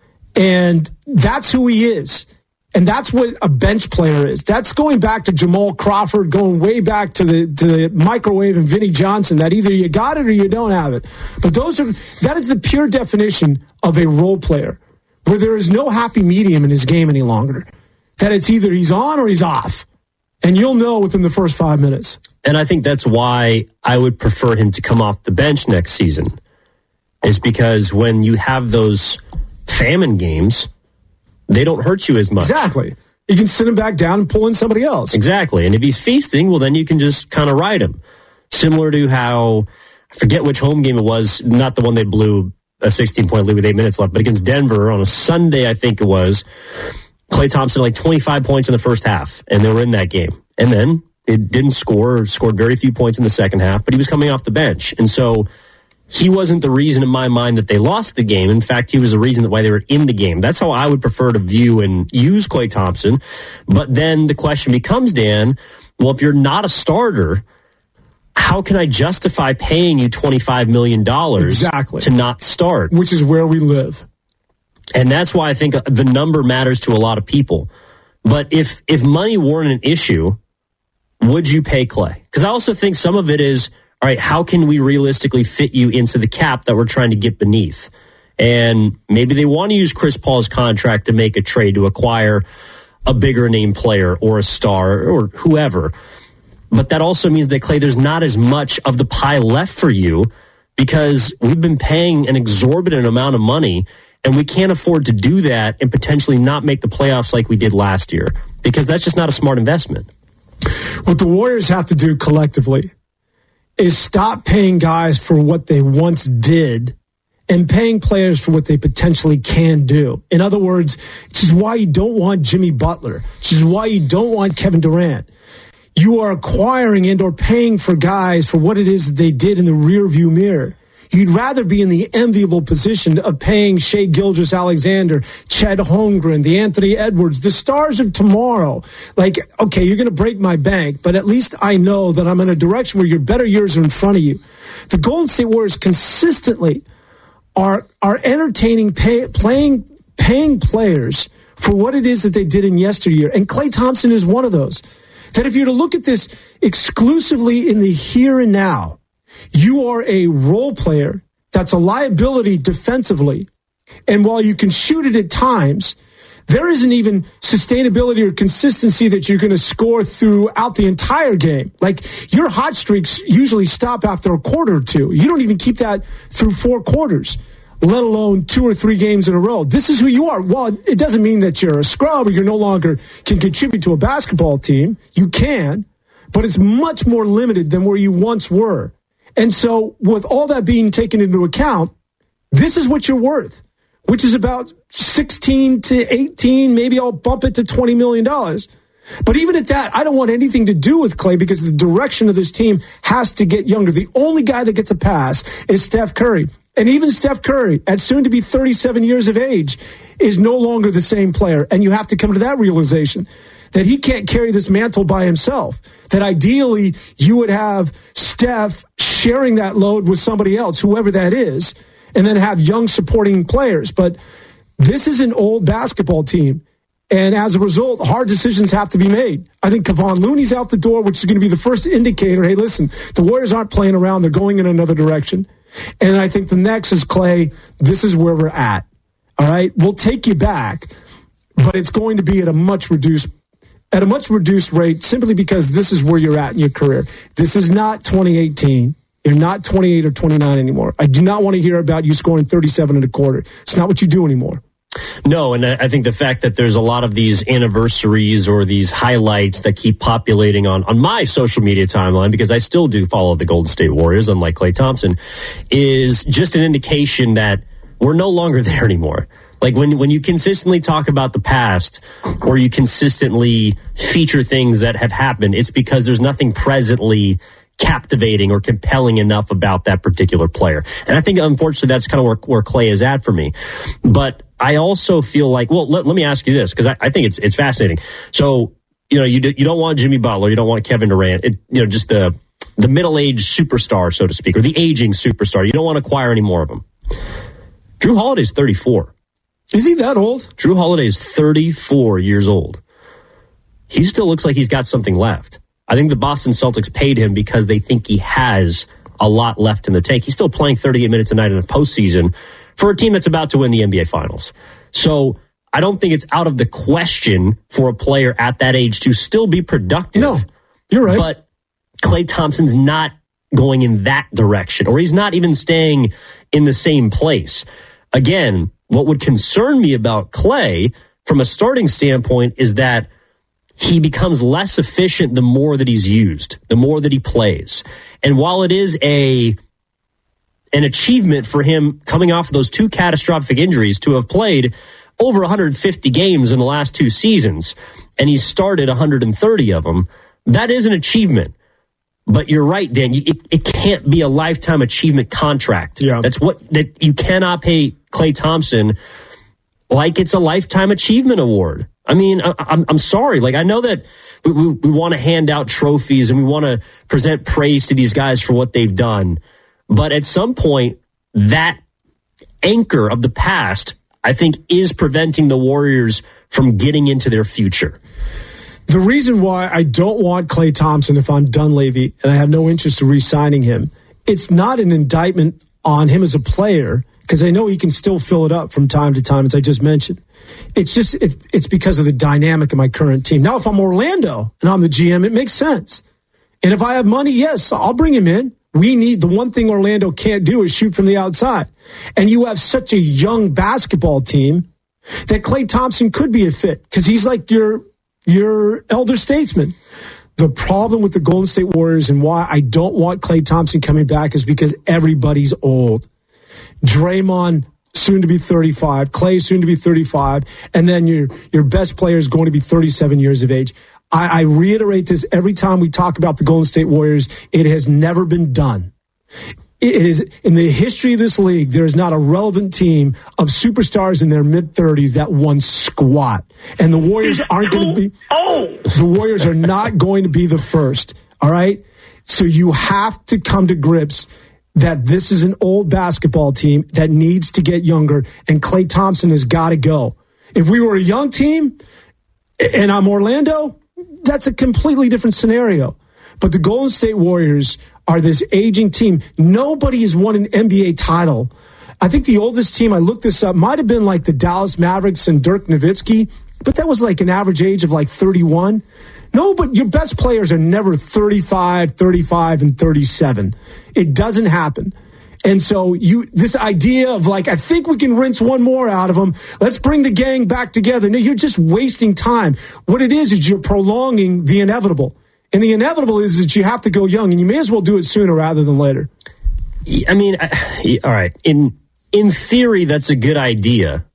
And that's who he is. And that's what a bench player is. That's going back to Jamal Crawford, going way back to the to the microwave and Vinnie Johnson, that either you got it or you don't have it. But those are that is the pure definition of a role player, where there is no happy medium in his game any longer. That it's either he's on or he's off. And you'll know within the first five minutes. And I think that's why I would prefer him to come off the bench next season. Is because when you have those famine games, they don't hurt you as much. Exactly. You can sit him back down and pull in somebody else. Exactly. And if he's feasting, well, then you can just kind of ride him. Similar to how, I forget which home game it was, not the one they blew a sixteen-point lead with eight minutes left, but against Denver on a Sunday, I think it was, Klay Thompson like twenty-five points in the first half, and they were in that game. And then it didn't score, or scored very few points in the second half, but he was coming off the bench. And so he wasn't the reason in my mind that they lost the game. In fact, he was the reason why they were in the game. That's how I would prefer to view and use Klay Thompson. But then the question becomes, Dan, well, if you're not a starter, how can I justify paying you twenty-five million dollars exactly. to not start? Which is where we live. And that's why I think the number matters to a lot of people. But if if money weren't an issue, would you pay Klay? Because I also think some of it is, all right, how can we realistically fit you into the cap that we're trying to get beneath? And maybe they want to use Chris Paul's contract to make a trade to acquire a bigger name player or a star or whoever. But that also means that, Klay, there's not as much of the pie left for you because we've been paying an exorbitant amount of money, and we can't afford to do that and potentially not make the playoffs like we did last year because that's just not a smart investment. What the Warriors have to do collectively is stop paying guys for what they once did and paying players for what they potentially can do. In other words, which is why you don't want Jimmy Butler, which is why you don't want Kevin Durant. You are acquiring and or paying for guys for what it is that they did in the rearview mirror. You'd rather be in the enviable position of paying Shai Gilgeous-Alexander, Chet Holmgren, the Anthony Edwards, the stars of tomorrow. Like, okay, you're going to break my bank, but at least I know that I'm in a direction where your better years are in front of you. The Golden State Warriors consistently are are entertaining, pay, playing, paying players for what it is that they did in yesteryear. And Klay Thompson is one of those. That if you're to look at this exclusively in the here and now, you are a role player that's a liability defensively. And while you can shoot it at times, there isn't even sustainability or consistency that you're going to score throughout the entire game. Like, your hot streaks usually stop after a quarter or two. You don't even keep that through four quarters, let alone two or three games in a row. This is who you are. Well, it doesn't mean that you're a scrub or you no longer can contribute to a basketball team. You can, but it's much more limited than where you once were. And so with all that being taken into account, this is what you're worth, which is about sixteen to eighteen, maybe I'll bump it to twenty million dollars. But even at that, I don't want anything to do with Klay because the direction of this team has to get younger. The only guy that gets a pass is Steph Curry. And even Steph Curry, at soon to be thirty-seven years of age, is no longer the same player. And you have to come to that realization that he can't carry this mantle by himself. That ideally you would have Steph sharing that load with somebody else, whoever that is, and then have young supporting players. But this is an old basketball team. And as a result, hard decisions have to be made. I think Kevon Looney's out the door, which is going to be the first indicator. Hey, listen, the Warriors aren't playing around. They're going in another direction. And I think the next is, Klay, this is where we're at. All right? We'll take you back, but it's going to be at a much reduced at a much reduced rate simply because this is where you're at in your career. This is not twenty eighteen. You're not twenty-eight or twenty-nine anymore. I do not want to hear about you scoring thirty-seven and a quarter. It's not what you do anymore. No, and I think the fact that there's a lot of these anniversaries or these highlights that keep populating on, on my social media timeline, because I still do follow the Golden State Warriors, unlike Klay Thompson, is just an indication that we're no longer there anymore. Like when, when you consistently talk about the past or you consistently feature things that have happened, it's because there's nothing presently captivating or compelling enough about that particular player. And I think, unfortunately, that's kind of where, where Klay is at for me. But I also feel like, well, let, let me ask you this, because I, I think it's it's fascinating. So, you know, you do, you don't want Jimmy Butler, you don't want Kevin Durant, it, you know, just the the middle-aged superstar, so to speak, or the aging superstar. You don't want to acquire any more of them. Jrue Holiday's thirty-four. Is he that old? Jrue Holiday is thirty-four years old. He still looks like he's got something left. I think the Boston Celtics paid him because they think he has a lot left in the tank. He's still playing thirty-eight minutes a night in the postseason for a team that's about to win the N B A Finals. So I don't think it's out of the question for a player at that age to still be productive. No, you're right. But Klay Thompson's not going in that direction, or he's not even staying in the same place. Again, what would concern me about Klay from a starting standpoint is that he becomes less efficient the more that he's used, the more that he plays. And while it is a an achievement for him coming off of those two catastrophic injuries to have played over one hundred fifty games in the last two seasons, and he's started one hundred thirty of them, that is an achievement. But you're right, Dan, it, it can't be a lifetime achievement contract. Yeah. That's what that you cannot pay Klay Thompson like it's a lifetime achievement award. I mean, I, I'm I'm sorry. Like, I know that we, we, we want to hand out trophies and we want to present praise to these guys for what they've done. But at some point, that anchor of the past, I think, is preventing the Warriors from getting into their future. The reason why I don't want Klay Thompson if I'm Dunleavy and I have no interest in re-signing him, it's not an indictment on him as a player, because I know he can still fill it up from time to time, as I just mentioned. It's just, it, it's because of the dynamic of my current team. Now, if I'm Orlando and I'm the G M, it makes sense. And if I have money, yes, I'll bring him in. We need, the one thing Orlando can't do is shoot from the outside. And you have such a young basketball team that Klay Thompson could be a fit, because he's like your, your elder statesman. The problem with the Golden State Warriors and why I don't want Klay Thompson coming back is because everybody's old. Draymond, soon to be thirty-five. Klay, soon to be thirty-five. And then your your best player is going to be thirty-seven years of age. I, I reiterate this every time we talk about the Golden State Warriors. It has never been done. It is, in the history of this league, there is not a relevant team of superstars in their mid-thirties that won squat. And the Warriors aren't going to be... The Warriors are not going to be the first, all right? So you have to come to grips that this is an old basketball team that needs to get younger, and Klay Thompson has got to go. If we were a young team and I'm Orlando, that's a completely different scenario. But the Golden State Warriors are this aging team. Nobody has won an N B A title. I think the oldest team, I looked this up, might have been like the Dallas Mavericks and Dirk Nowitzki, but that was like an average age of like thirty-one. No, but your best players are never thirty-five, thirty-five, and thirty-seven. It doesn't happen. And so you, this idea of like, I think we can rinse one more out of them. Let's bring the gang back together. No, you're just wasting time. What it is is you're prolonging the inevitable. And the inevitable is that you have to go young, and you may as well do it sooner rather than later. I mean, I, all right. In in theory, that's a good idea.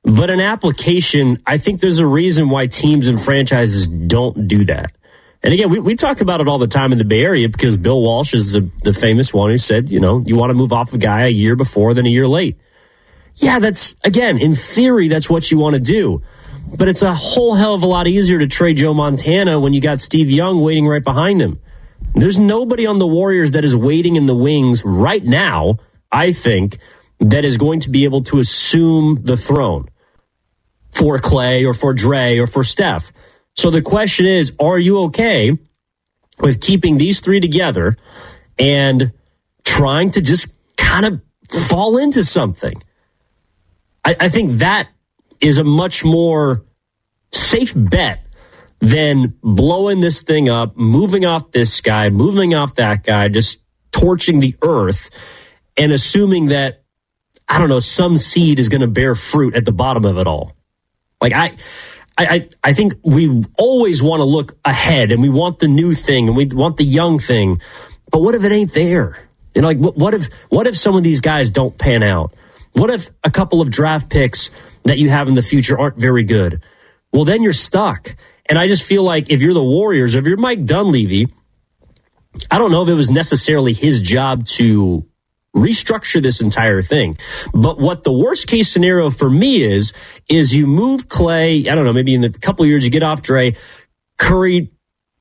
But an application, I think there's a reason why teams and franchises don't do that. And again, we, we talk about it all the time in the Bay Area because Bill Walsh is the, the famous one who said, you know, you want to move off a guy a year before than a year late. Yeah, that's, again, in theory, that's what you want to do. But it's a whole hell of a lot easier to trade Joe Montana when you got Steve Young waiting right behind him. There's nobody on the Warriors that is waiting in the wings right now, I think, that is going to be able to assume the throne for Clay or for Dre or for Steph. So the question is, are you okay with keeping these three together and trying to just kind of fall into something? I, I think that is a much more safe bet than blowing this thing up, moving off this guy, moving off that guy, just torching the earth and assuming that, I don't know, some seed is going to bear fruit at the bottom of it all. Like, I... I, I think we always want to look ahead and we want the new thing and we want the young thing. But what if it ain't there? You know, like what, what if what if some of these guys don't pan out? What if a couple of draft picks that you have in the future aren't very good? Well, then you're stuck. And I just feel like if you're the Warriors, if you're Mike Dunleavy, I don't know if it was necessarily his job to restructure this entire thing. But what the worst case scenario for me is, is you move Clay, I don't know, maybe in a couple of years you get off Dre, Curry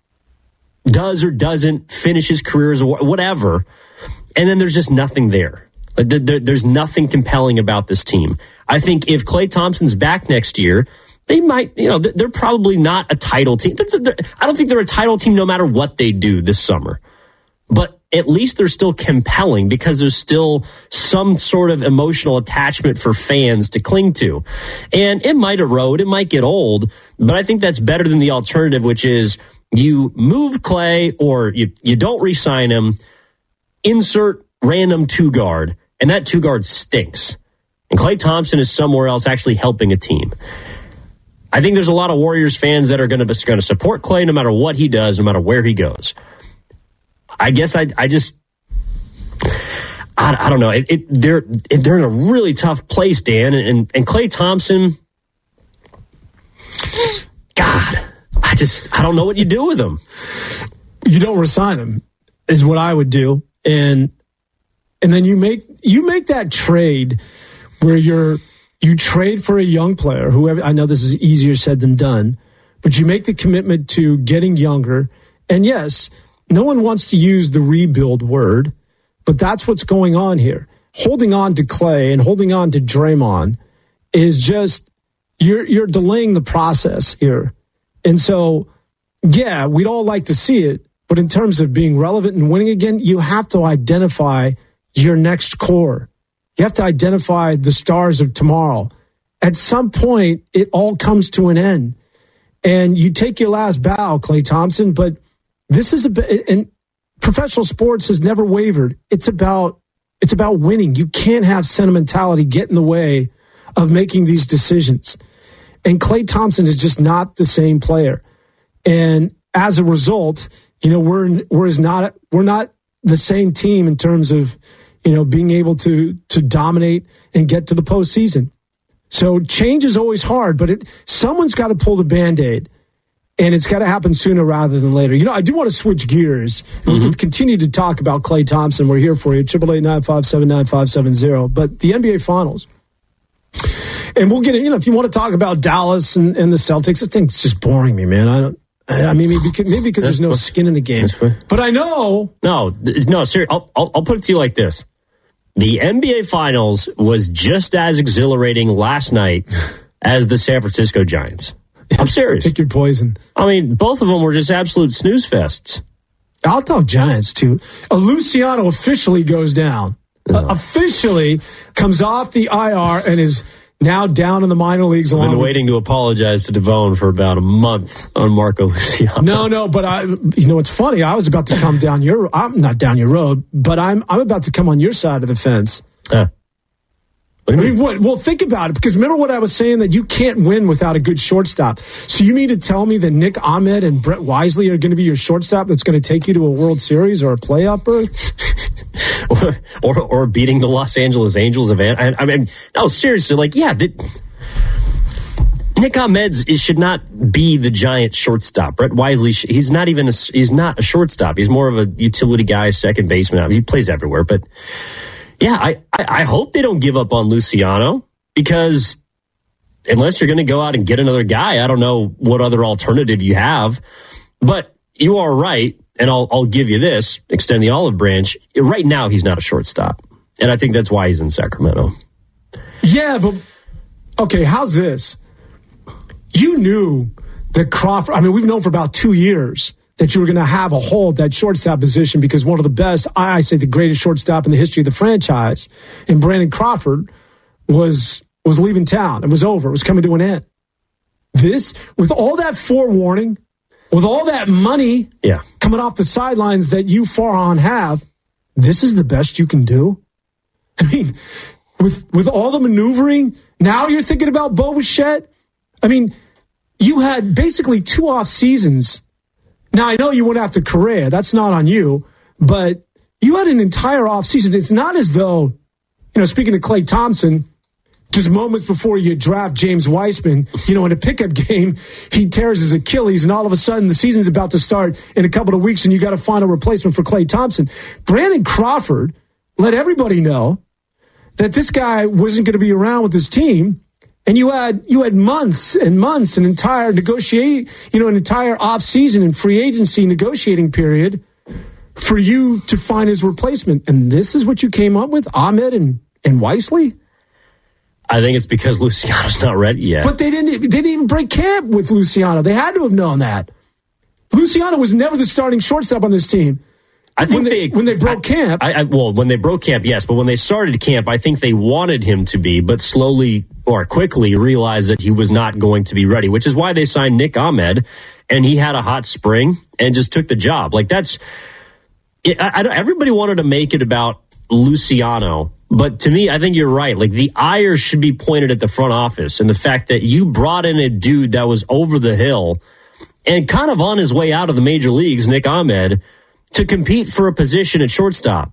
does or doesn't finish his career as whatever, and then there's just nothing there. There's nothing compelling about this team. I think if Klay Thompson's back next year, they might, you know, they're probably not a title team. I don't think they're a title team no matter what they do this summer. But at least they're still compelling because there's still some sort of emotional attachment for fans to cling to. And it might erode, it might get old, but I think that's better than the alternative, which is you move Clay or you, you don't re-sign him, insert random two-guard, and that two-guard stinks. And Klay Thompson is somewhere else actually helping a team. I think there's a lot of Warriors fans that are going to going to support Clay no matter what he does, no matter where he goes. I guess I I just I, I don't know. It, it, they're they're in a really tough place, Dan, and and Klay Thompson. God, I just I don't know what you do with him. You don't resign him, is what I would do, and and then you make you make that trade where you're you trade for a young player. Whoever, I know this is easier said than done, but you make the commitment to getting younger, and yes. No one wants to use the rebuild word, but that's what's going on here. Holding on to Clay and holding on to Draymond is just, you're you're delaying the process here. And so, yeah, we'd all like to see it, but in terms of being relevant and winning again, you have to identify your next core. You have to identify the stars of tomorrow. At some point, it all comes to an end. And you take your last bow, Klay Thompson, but this is a, and professional sports has never wavered. It's about, it's about winning. You can't have sentimentality get in the way of making these decisions. And Klay Thompson is just not the same player. And as a result, you know, we're, we're is not, we're not the same team in terms of, you know, being able to, to dominate and get to the postseason. So change is always hard, but it, someone's got to pull the Band-Aid. And it's got to happen sooner rather than later. You know, I do want to switch gears. Mm-hmm. We can continue to talk about Klay Thompson. We're here for you, eight eight eight, nine five seven, nine five seven zero. But the N B A Finals. And we'll get in, you know, if you want to talk about Dallas and, and the Celtics, I think it's just boring me, man. I don't, I mean, maybe because, maybe because there's no skin in the game. But I know. No, no, seriously, I'll, I'll, I'll put it to you like this. The N B A Finals was just as exhilarating last night as the San Francisco Giants. I'm serious. Pick your poison. I mean, both of them were just absolute snooze fests. I'll talk Giants, too. Uh, Luciano officially goes down. Uh, uh, officially comes off the I R and is now down in the minor leagues. I've along been with- waiting to apologize to Devone for about a month on Marco Luciano. No, no, but I, you know, it's funny. I was about to come down your, I'm not down your road, but I'm, I'm about to come on your side of the fence. Uh. I mean, what? Well, think about it, because remember what I was saying, that you can't win without a good shortstop. So you mean to tell me that Nick Ahmed and Brett Wisely are going to be your shortstop that's going to take you to a World Series or a playoff berth? or, or or beating the Los Angeles Angels of I, I mean, no, seriously, like, yeah, that, Nick Ahmed should not be the giant shortstop. Brett Wisely, he's not even a, he's not a shortstop. He's more of a utility guy, second baseman. I mean, he plays everywhere. But yeah, I, I, I hope they don't give up on Luciano, because unless you're going to go out and get another guy, I don't know what other alternative you have. But you are right, and I'll, I'll give you this, extend the olive branch. Right now, he's not a shortstop. And I think that's why he's in Sacramento. Yeah, but, okay, how's this? You knew that Crawford, I mean, we've known for about two years that you were going to have a hole at that shortstop position, because one of the best, I say the greatest shortstop in the history of the franchise, and Brandon Crawford was was leaving town. It was over. It was coming to an end. This, with all that forewarning, with all that money yeah. coming off the sidelines that you, Farhan, have, this is the best you can do? I mean, with with all the maneuvering, now you're thinking about Bo Bichette? I mean, you had basically two off seasons. Now, I know you went after Correa. That's not on you. But you had an entire off season. It's not as though, you know, speaking of Klay Thompson, just moments before you draft James Wiseman, you know, in a pickup game, he tears his Achilles, and all of a sudden the season's about to start in a couple of weeks, and you got to find a replacement for Klay Thompson. Brandon Crawford let everybody know that this guy wasn't going to be around with his team. And you had you had months and months, an entire negotiate, you know, an entire offseason and free agency negotiating period for you to find his replacement. And this is what you came up with, Ahmed and, and Wisely? I think it's because Luciano's not ready yet. But they didn't they didn't even break camp with Luciano. They had to have known that. Luciano was never the starting shortstop on this team. I think when they, they when they broke I, camp. I, I, well, when they broke camp, yes, but when they started camp, I think they wanted him to be, but slowly or quickly realized that he was not going to be ready, which is why they signed Nick Ahmed, and he had a hot spring and just took the job. Like that's, I, I, everybody wanted to make it about Luciano, but to me, I think you're right. Like the ire should be pointed at the front office and the fact that you brought in a dude that was over the hill and kind of on his way out of the major leagues, Nick Ahmed, to compete for a position at shortstop.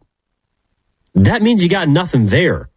That means you got nothing there.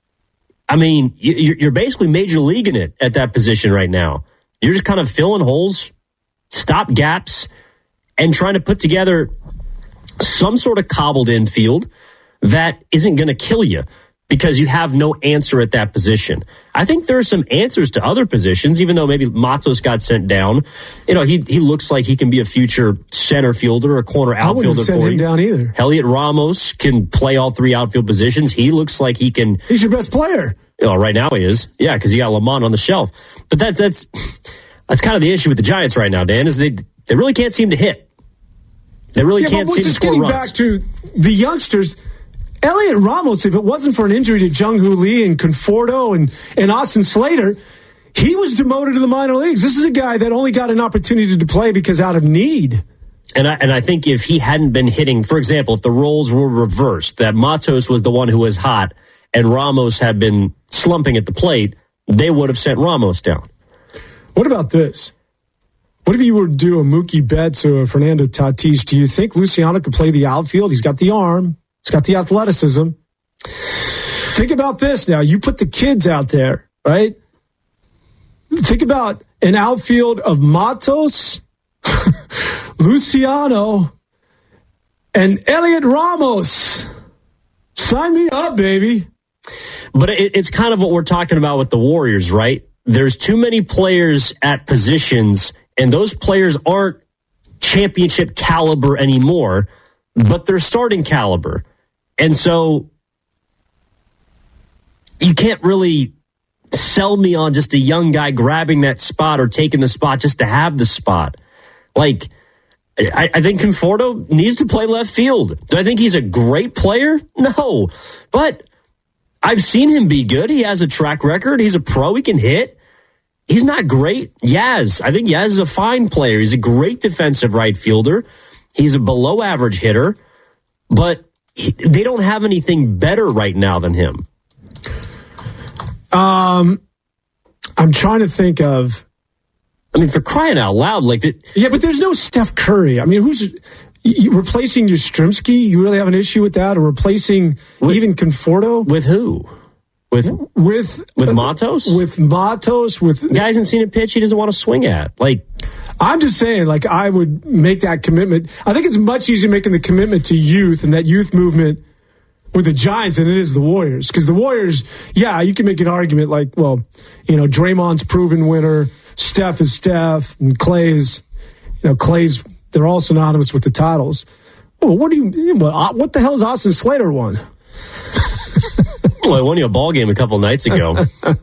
I mean, you're basically major leaguing it at that position right now. You're just kind of filling holes, stop gaps, and trying to put together some sort of cobbled infield that isn't going to kill you because you have no answer at that position. I think there are some answers to other positions, even though maybe Matos got sent down. You know, he he looks like he can be a future center fielder or corner outfielder. I wouldn't send for him you. down either. Elliot Ramos can play all three outfield positions. He looks like he can. He's your best player. You know, right now he is. Yeah, because he got Lamont on the shelf. But that that's that's kind of the issue with the Giants right now, Dan, is they they really can't seem to hit. They really yeah, can't but seem to score runs. Just getting back to the youngsters. Elliot Ramos, if it wasn't for an injury to Jung-Hoo Lee and Conforto and, and Austin Slater, he was demoted to the minor leagues. This is a guy that only got an opportunity to play because out of need. And I, and I think if he hadn't been hitting, for example, if the roles were reversed, that Matos was the one who was hot and Ramos had been slumping at the plate, they would have sent Ramos down. What about this? What if you were to do a Mookie Betts or a Fernando Tatis? Do you think Luciano could play the outfield? He's got the arm. He's got the athleticism. Think about this now. You put the kids out there, right? Think about an outfield of Matos, Luciano, and Elliot Ramos. Sign me up, baby. But it, it's kind of what we're talking about with the Warriors, right? There's too many players at positions, and those players aren't championship caliber anymore, but they're starting caliber. And so you can't really sell me on just a young guy grabbing that spot or taking the spot just to have the spot. Like, I, I think Conforto needs to play left field. Do I think he's a great player? No. But I've seen him be good. He has a track record. He's a pro. He can hit. He's not great. Yaz. I think Yaz is a fine player. He's a great defensive right fielder. He's a below average hitter. But he, they don't have anything better right now than him. Um, I'm trying to think of. I mean, for crying out loud, like the, yeah, but there's no Steph Curry. I mean, who's you, replacing Yastrzemski? You really have an issue with that, or replacing with, even Conforto? With who? With with with uh, Matos? With Matos, with guy hasn't seen a pitch he doesn't want to swing at. Like, I'm just saying, like, I would make that commitment. I think it's much easier making the commitment to youth and that youth movement with the Giants than it is the Warriors. Because the Warriors, yeah, you can make an argument like, well, you know, Draymond's proven winner, Steph is Steph, and Clay's, you know, Clay's, they're all synonymous with the titles. Well, what do you, what, what the hell has Austin Slater won? Well, I won you a ball game a couple nights ago.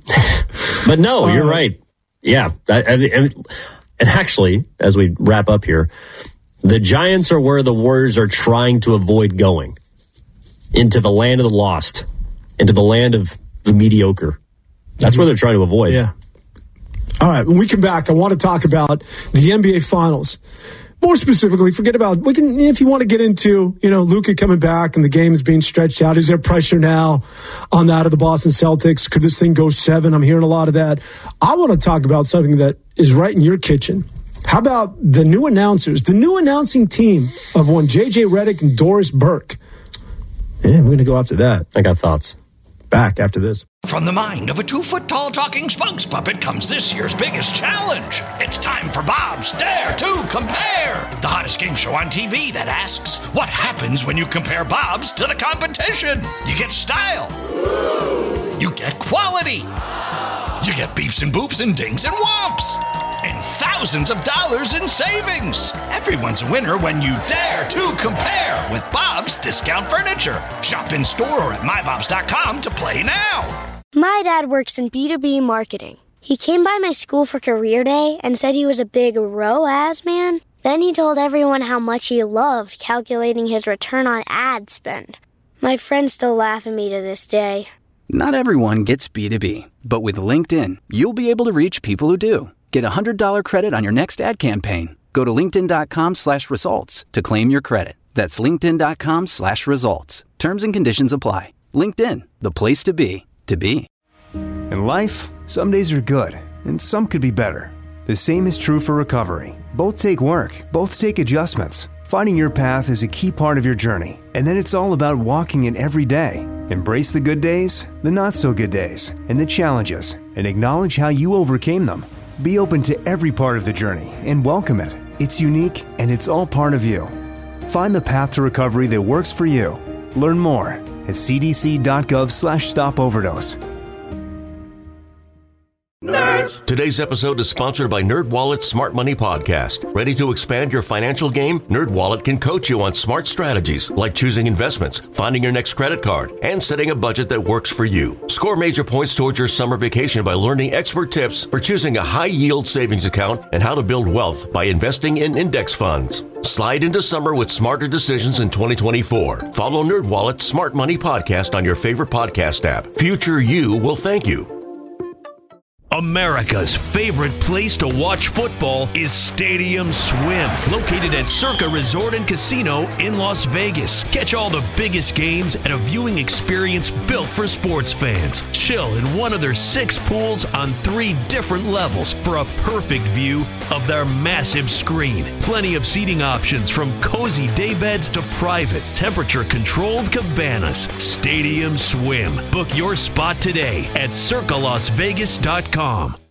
But no, you're uh, right. Yeah. I, I, and actually, as we wrap up here, the Giants are where the Warriors are trying to avoid going. Into the land of the lost. Into the land of the mediocre. That's where they're trying to avoid. Yeah. All right. When we come back, I want to talk about the N B A Finals. More specifically, forget about, we can, if you want to get into, you know, Luka coming back and the game's being stretched out. Is there pressure now on that of the Boston Celtics? Could this thing go seven? I'm hearing a lot of that. I want to talk about something that is right in your kitchen. How about the new announcers, the new announcing team of one J J Redick and Doris Burke? Yeah, we're going to go after that. I got thoughts. Back after this. From the mind of a two-foot-tall talking spokes puppet comes this year's biggest challenge. It's time for Bob's Dare to Compare, the hottest game show on T V that asks, what happens when you compare Bob's to the competition? You get style. You get quality. You get beeps and boops and dings and whomps. And thousands of dollars in savings. Everyone's a winner when you dare to compare with Bob's Discount Furniture. Shop in store or at my bobs dot com to play now. My dad works in B two B marketing. He came by my school for career day and said he was a big R O A S man. Then he told everyone how much he loved calculating his return on ad spend. My friends still laugh at me to this day. Not everyone gets B two B, but with LinkedIn, you'll be able to reach people who do. Get a one hundred dollars credit on your next ad campaign. Go to linkedin.com slash results to claim your credit. That's linkedin.com slash results. Terms and conditions apply. LinkedIn, the place to be, to be. In life, some days are good, and some could be better. The same is true for recovery. Both take work, both take adjustments. Finding your path is a key part of your journey, and then it's all about walking it every day. Embrace the good days, the not so good days, and the challenges, and acknowledge how you overcame them. Be open to every part of the journey and welcome it. It's unique and it's all part of you. Find the path to recovery that works for you. Learn more at cdc.gov slash stop overdose. Nerds. Today's episode is sponsored by NerdWallet's Smart Money Podcast. Ready to expand your financial game? NerdWallet can coach you on smart strategies like choosing investments, finding your next credit card, and setting a budget that works for you. Score major points towards your summer vacation by learning expert tips for choosing a high-yield savings account and how to build wealth by investing in index funds. Slide into summer with smarter decisions in twenty twenty-four. Follow NerdWallet's Smart Money Podcast on your favorite podcast app. Future you will thank you. America's favorite place to watch football is Stadium Swim, located at Circa Resort and Casino in Las Vegas. Catch all the biggest games at a viewing experience built for sports fans. Chill in one of their six pools on three different levels for a perfect view of their massive screen. Plenty of seating options from cozy daybeds to private, temperature-controlled cabanas. Stadium Swim. Book your spot today at circa las vegas dot com.